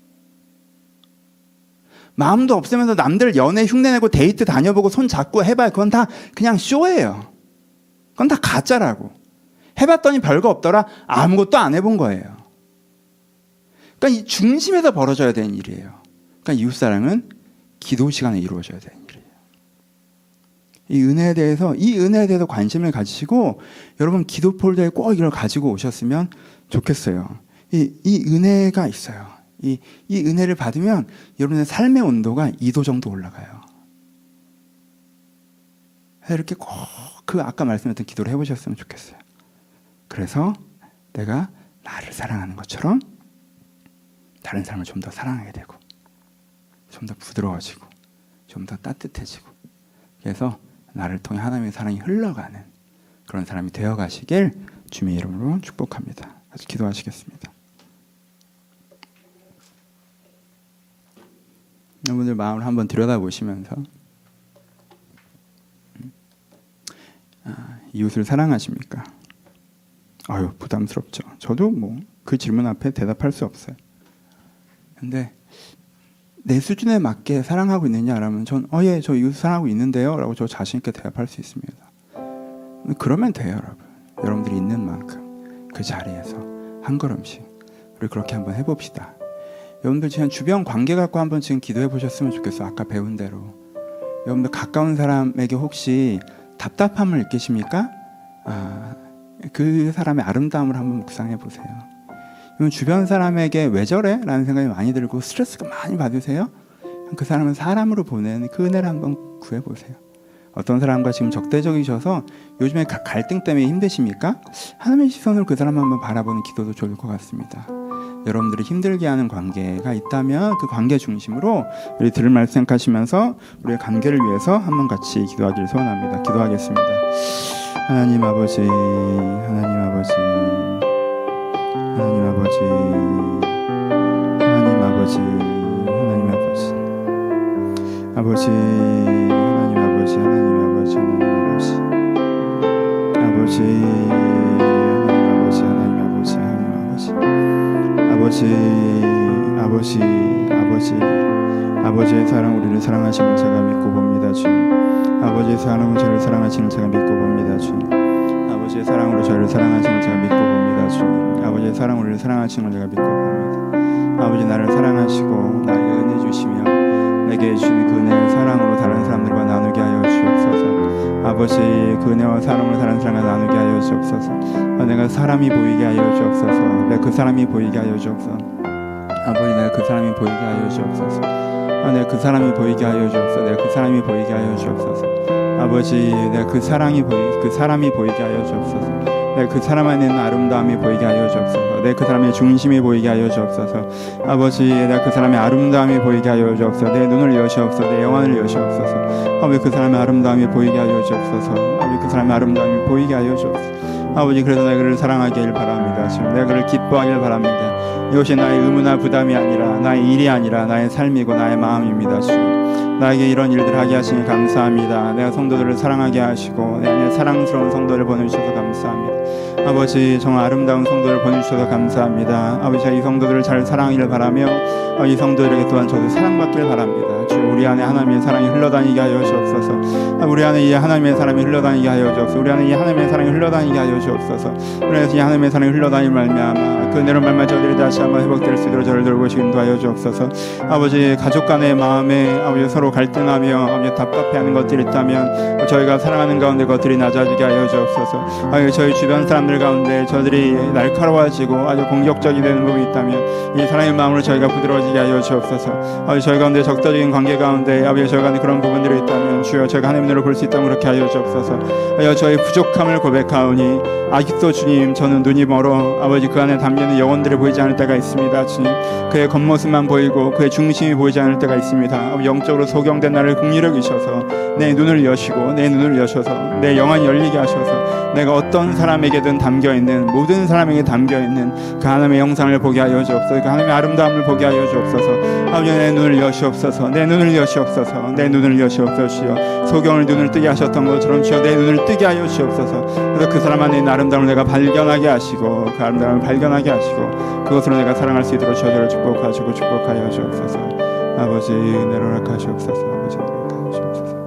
마음도 없으면서 남들 연애 흉내내고 데이트 다녀보고 손 잡고 해봐야 그건 다 그냥 쇼예요. 그건 다 가짜라고. 해봤더니 별거 없더라. 아무것도 안 해본 거예요. 그러니까 이 중심에서 벌어져야 되는 일이에요. 그러니까 이웃사랑은 기도 시간에 이루어져야 되는 일이에요. 이 은혜에 대해서 관심을 가지시고 여러분 기도 폴더에 꼭 이걸 가지고 오셨으면 좋겠어요. 이 은혜가 있어요. 이 은혜를 받으면 여러분의 삶의 온도가 2도 정도 올라가요. 이렇게 꼭 그 아까 말씀드렸던 기도를 해보셨으면 좋겠어요. 그래서 내가 나를 사랑하는 것처럼 다른 사람을 좀 더 사랑하게 되고 좀 더 부드러워지고 좀 더 따뜻해지고 그래서 나를 통해 하나님의 사랑이 흘러가는 그런 사람이 되어가시길 주님의 이름으로 축복합니다. 같이 기도하시겠습니다. 여러분들 마음을 한번 들여다보시면서 이웃을 사랑하십니까? 아유 부담스럽죠. 저도 그 질문 앞에 대답할 수 없어요. 근데 내 수준에 맞게 사랑하고 있느냐라면 전 예, 저 이웃 사랑하고 있는데요 라고 저 자신 있게 대답할 수 있습니다. 그러면 돼요. 여러분. 여러분들이 있는 만큼 그 자리에서 한 걸음씩 우리 그렇게 한번 해봅시다. 여러분들 지금 주변 관계 갖고 한번 지금 기도해 보셨으면 좋겠어. 아까 배운 대로 여러분들 가까운 사람에게 혹시 답답함을 느끼십니까? 그 사람의 아름다움을 한번 묵상해 보세요. 주변 사람에게 왜 저래? 라는 생각이 많이 들고 스트레스가 많이 받으세요? 그 사람은 사람으로 보내는 그 은혜를 한번 구해보세요. 어떤 사람과 지금 적대적이셔서 요즘에 갈등 때문에 힘드십니까? 하나님의 시선으로 그 사람 한번 바라보는 기도도 좋을 것 같습니다. 여러분들이 힘들게 하는 관계가 있다면 그 관계 중심으로 우리 들을 말씀 생각하시면서 우리의 관계를 위해서 한번 같이 기도하기를 소원합니다. 기도하겠습니다. 하나님 아버지, 하나님 아버지, 하나님 아버지, 하나님 아버지, 하나님 아버지, 아버지, 하나님 아버지, 하나님 아버지, 하나님 아버지, 아버지, 하나님 아버지, 하나님 아버지, 하나님 아버지, 아버지, 아버지, 아버지의 사랑 우리를 사랑하시는 제가 믿고 봅니다, 주님. 아버지의 사랑으로 저를 사랑하시는 제가 믿고 봅니다, 주님. 아버지의 사랑으로 저를 사랑하시는 제가 믿고 봅니다, 주님. 아버지의 사랑으로 우리를 사랑하시는 제가 믿고 봅니다. 아버지 나를 사랑하시고 나에게 은혜 주시며 내게 주신 그 은혜를 사랑으로 다른 사람들과 나누게 하여 주옵소서. 아버지 그 은혜와 사랑으로 다른 사람과 나누게 하여 주옵소서. 내가 사람이 보이게 하여 주옵소서. 내가 그 사람이 보이게 하여 주옵소서. 아버지 내가 그 사람이 보이게 하여 주옵소서. 내가 그 사람이 보이게 하여 주옵소서. 내가 그 사람이 보이게 하여 주옵소서. 아버지 내가 그 사람이 보이게 하여 주옵소서. 내가 그 사람 안에 있는 아름다움이 보이게 하여 주옵소서. 내가 그 사람의 중심이 보이게 하여 주옵소서. 아버지 내가 그 사람의 아름다움이 보이게 하여 주옵소서. 내 눈을 여시옵소서. 내 영혼을 여시옵소서. 아버지 그 사람의 아름다움이 보이게 하여 주옵소서. 아버지 그 사람의 아름다움이 보이게 하여 주옵소서. 아버지 그래서 내가 그를 사랑하기를 바랍니다. 지금 내가 그를 기뻐하기를 바랍니다. 이것이 나의 의무나 부담이 아니라 나의 일이 아니라 나의 삶이고 나의 마음입니다. 주님 나에게 이런 일들을 하게 하시니 감사합니다. 내가 성도들을 사랑하게 하시고 내 안에 사랑스러운 성도를 보내주셔서 감사합니다. 아버지 정말 아름다운 성도를 보내주셔서 감사합니다. 아버지 이 성도들을 잘 사랑하기를 바라며 이 성도들에게 또한 저도 사랑받기를 바랍니다. 주 우리 안에 하나님의 사랑이 흘러다니게 하여 주옵소서. 우리 안에 이 하나님의 사랑이 흘러다니게 하여 주옵소서. 우리 안에 이 하나님의 사랑이 흘러다니게 하여 주옵소서. 우리 안에 이 하나님의 사랑이 흘러다니는 말미암아 그 은혜로 말미암아 저들이 다시 한번 회복될 수 있도록 저를 돌보시기 인도하여 주옵소서. 아버지 가족 간의 마음에 아버지 서로 갈등하며 아버지 답답해하는 것들이 있다면 저희가 사랑하는 가운데 그것들이 낮아지게 하여 주옵소서. 아버지 저희 주변 사람들 가운데 저들이 날카로워지고 아주 공격적이 되는 부분이 있다면 이 사랑의 마음으로 저희가 부드러워지게 하여 주옵소서. 아버지 저희 가운데 적대적인 관계 가운데 아버지 저희 가운데 그런 부분들이 있다면 주여 저희가 하나님의 눈으로 볼 수 있다면 그렇게 하여 주옵소서. 아버지 저희 부족함을 고백하오니 아직도 주님 저는 눈이 멀어 아버지 그 안에 담겨있는 영혼들이 보이지 않을 때가 있습니다. 주님 그의 겉모습만 보이고 그의 중심이 보이지 않을 때가 있습니다. 아버지 영적으로 소경된 나를 긍휼히 여기셔서 내 눈을 여시고 내 눈을 여셔서 내 영안이 열리게 하셔서 내가 어떤 사람에게든 담겨있는 모든 사람에게 담겨있는 그 하나님의 형상을 보게 하여 주옵소서. 그 하나님의 아름다움을 보게 하여 주옵소서. 아버지 내 눈을 여시옵소서. 내 눈을 여시옵소서. 내 눈을 여시옵소서. 주여 소경을 눈을 뜨게 하셨던 것처럼 주여 내 눈을 뜨게 하여 주옵소서. 그래서 그 사람 안에 있는 아름다움을 내가 발견하게 하시고 그 아름다움을 발견하게 하시고 그것으로 내가 사랑할 수 있도록 저들을 축복하시고 축복하여 주옵소서. 아버지 은혜로 허락하시옵소서. 아버지 은혜로 허락하시옵소서.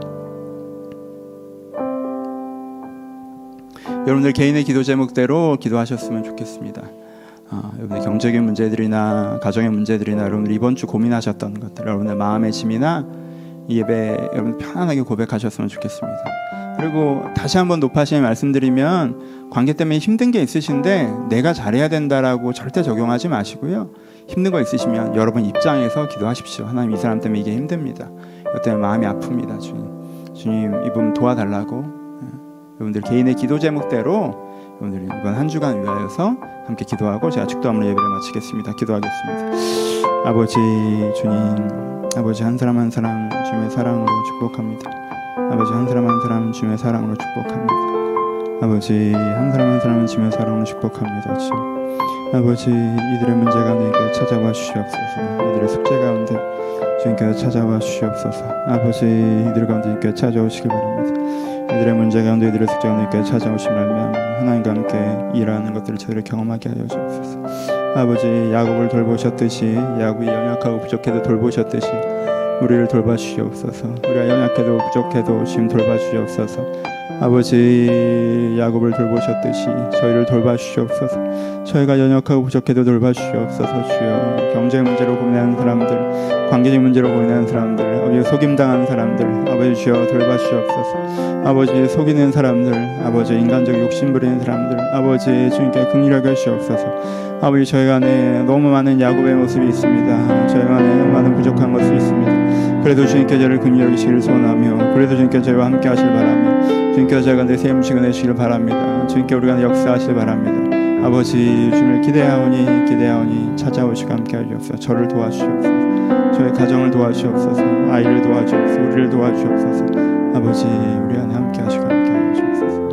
여러분들 개인의 기도 제목대로 기도하셨으면 좋겠습니다. 여러분들 경제적인 문제들이나 가정의 문제들이나 여러분들 이번 주 고민하셨던 것들 여러분들 마음의 짐이나 이 예배 여러분 편안하게 고백하셨으면 좋겠습니다. 그리고 다시 한번 높아시게 말씀드리면 관계 때문에 힘든 게 있으신데 내가 잘해야 된다라고 절대 적용하지 마시고요. 힘든 거 있으시면 여러분 입장에서 기도하십시오. 하나님 이 사람 때문에 이게 힘듭니다. 이것 때문에 마음이 아픕니다. 주님 이분 도와달라고 여러분들 개인의 기도 제목대로 여러분들이 이번 한 주간 위하여서 함께 기도하고 제가 축도함으로 예배를 마치겠습니다. 기도하겠습니다. 아버지 주님 아버지 한 사람 한 사람 주님의 사랑으로 축복합니다. 아버지 한 사람 한 사람 주님의 사랑으로 축복합니다. 아버지 한 사람 한 사람 주님의 사랑으로 축복합니다. 주님 아버지 이들의 문제 가운데 찾아와 주시옵소서. 이들의 숙제 가운데 주님께서 찾아와 주시옵소서. 아버지 이들 가운데 찾아오시길 바랍니다. 이들의 문제 가운데 이들의 숙제 가운데 찾아오시면 하나님과 함께 일하는 것들을 저희를 경험하게 하여 주옵소서. 아버지 야곱을 돌보셨듯이 야곱이 연약하고 부족해도 돌보셨듯이 우리를 돌봐주시옵소서. 우리가 연약해도 부족해도 주님 돌봐주시옵소서. 아버지 야곱을 돌보셨듯이 저희를 돌봐주시옵소서. 저희가 연약하고 부족해도 돌봐주시옵소서. 주여 경제 문제로 고민하는 사람들 관계적 문제로 고민하는 사람들 아버지 속임당하는 사람들 아버지 주여 돌봐주시옵소서. 아버지 속이는 사람들 아버지 인간적 욕심 부리는 사람들 아버지 주님께 긍휼히 여기시옵소서. 아버지 저희가 안에 너무 많은 야곱의 모습이 있습니다. 저희가 안에 많은 부족한 것이 있습니다. 그래도 주님께 저를 긍휼히 여기시기를 소원하며, 그래도 주님께 저와 함께 하시길 바라며, 주님께 저희가 내 새 음식을 내주시기를 바랍니다. 주님께 우리가 역사하시길 바랍니다. 아버지, 주님을 기대하오니 찾아오시고 함께 하시옵소서. 저를 도와주시옵소서. 저의 가정을 도와주시옵소서. 아이를 도와주옵소서. 우리를 도와주시옵소서. 아버지, 우리 안에 함께 하시고 함께 하시옵소서.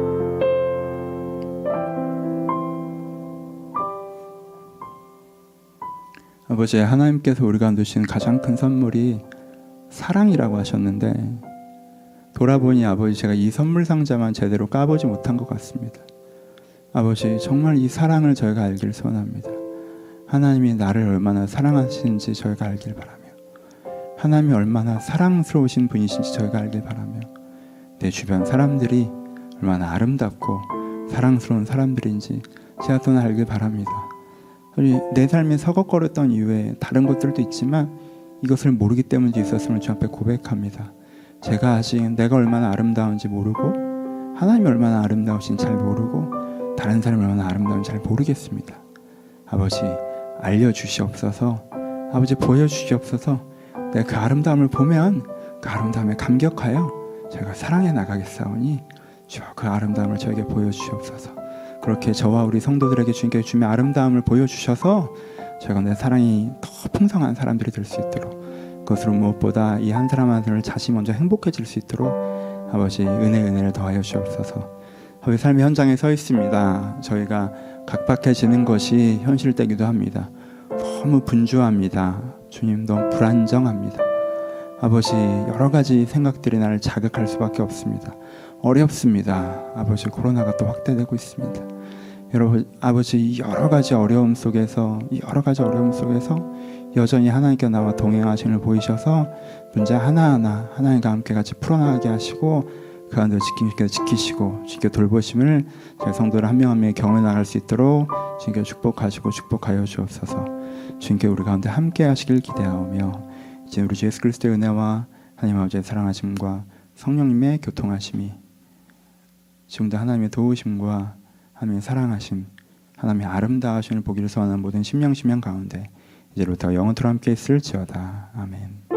아버지, 하나님께서 우리가 주신 가장 큰 선물이 사랑이라고 하셨는데, 돌아보니 아버지, 제가 이 선물 상자만 제대로 까보지 못한 것 같습니다. 아버지, 정말 이 사랑을 저희가 알기를 소원합니다. 하나님이 나를 얼마나 사랑하시는지 저희가 알길 바라며, 하나님이 얼마나 사랑스러우신 분이신지 저희가 알길 바라며, 내 주변 사람들이 얼마나 아름답고 사랑스러운 사람들인지 제가 또 알길 바랍니다. 내 삶에 서걱거렸던 이유에 다른 것들도 있지만 이것을 모르기 때문도 있었음을 주 앞에 고백합니다. 제가 아직 내가 얼마나 아름다운지 모르고, 하나님이 얼마나 아름다우신지 잘 모르고, 다른 사람이 얼마나 아름다운지 잘 모르겠습니다. 아버지, 알려주시옵소서. 아버지, 보여주시옵소서. 내가 그 아름다움을 보면 그 아름다움에 감격하여 제가 사랑해 나가겠사오니 주여 그 아름다움을 저에게 보여주시옵소서. 그렇게 저와 우리 성도들에게 주님께 주님의 아름다움을 보여주셔서 저희가 내 사랑이 더 풍성한 사람들이 될 수 있도록, 그것으로 무엇보다 이 한 사람 한 사람을 자신이 먼저 행복해질 수 있도록 아버지 은혜를 더하여 주옵소서. 아버지, 삶의 현장에 서 있습니다. 저희가 각박해지는 것이 현실되기도 합니다. 너무 분주합니다. 주님, 너무 불안정합니다. 아버지, 여러 가지 생각들이 나를 자극할 수밖에 없습니다. 어렵습니다. 아버지, 코로나가 또 확대되고 있습니다. 여러분, 아버지, 여러 가지 어려움 속에서 여전히 하나님께 나와 동행하심을 보이셔서 문제 하나하나 하나님과 함께 같이 풀어나가게 하시고, 그 안에서 지키시고 주님께 돌보심을 저희 성도들 한 명 한 명이 경험해 나갈 수 있도록 주님께 축복하시고 축복하여 주옵소서. 주님께 우리 가운데 함께 하시길 기대하오며, 이제 우리 주 예수 그리스도의 은혜와 하나님 아버지의 사랑하심과 성령님의 교통하심이, 지금도 하나님의 도우심과 하나님의 사랑하심, 하나님의 아름다우심을 보기를 소원하는 모든 심령 가운데 이제부터 영원토록 함께 있을지어다. 아멘.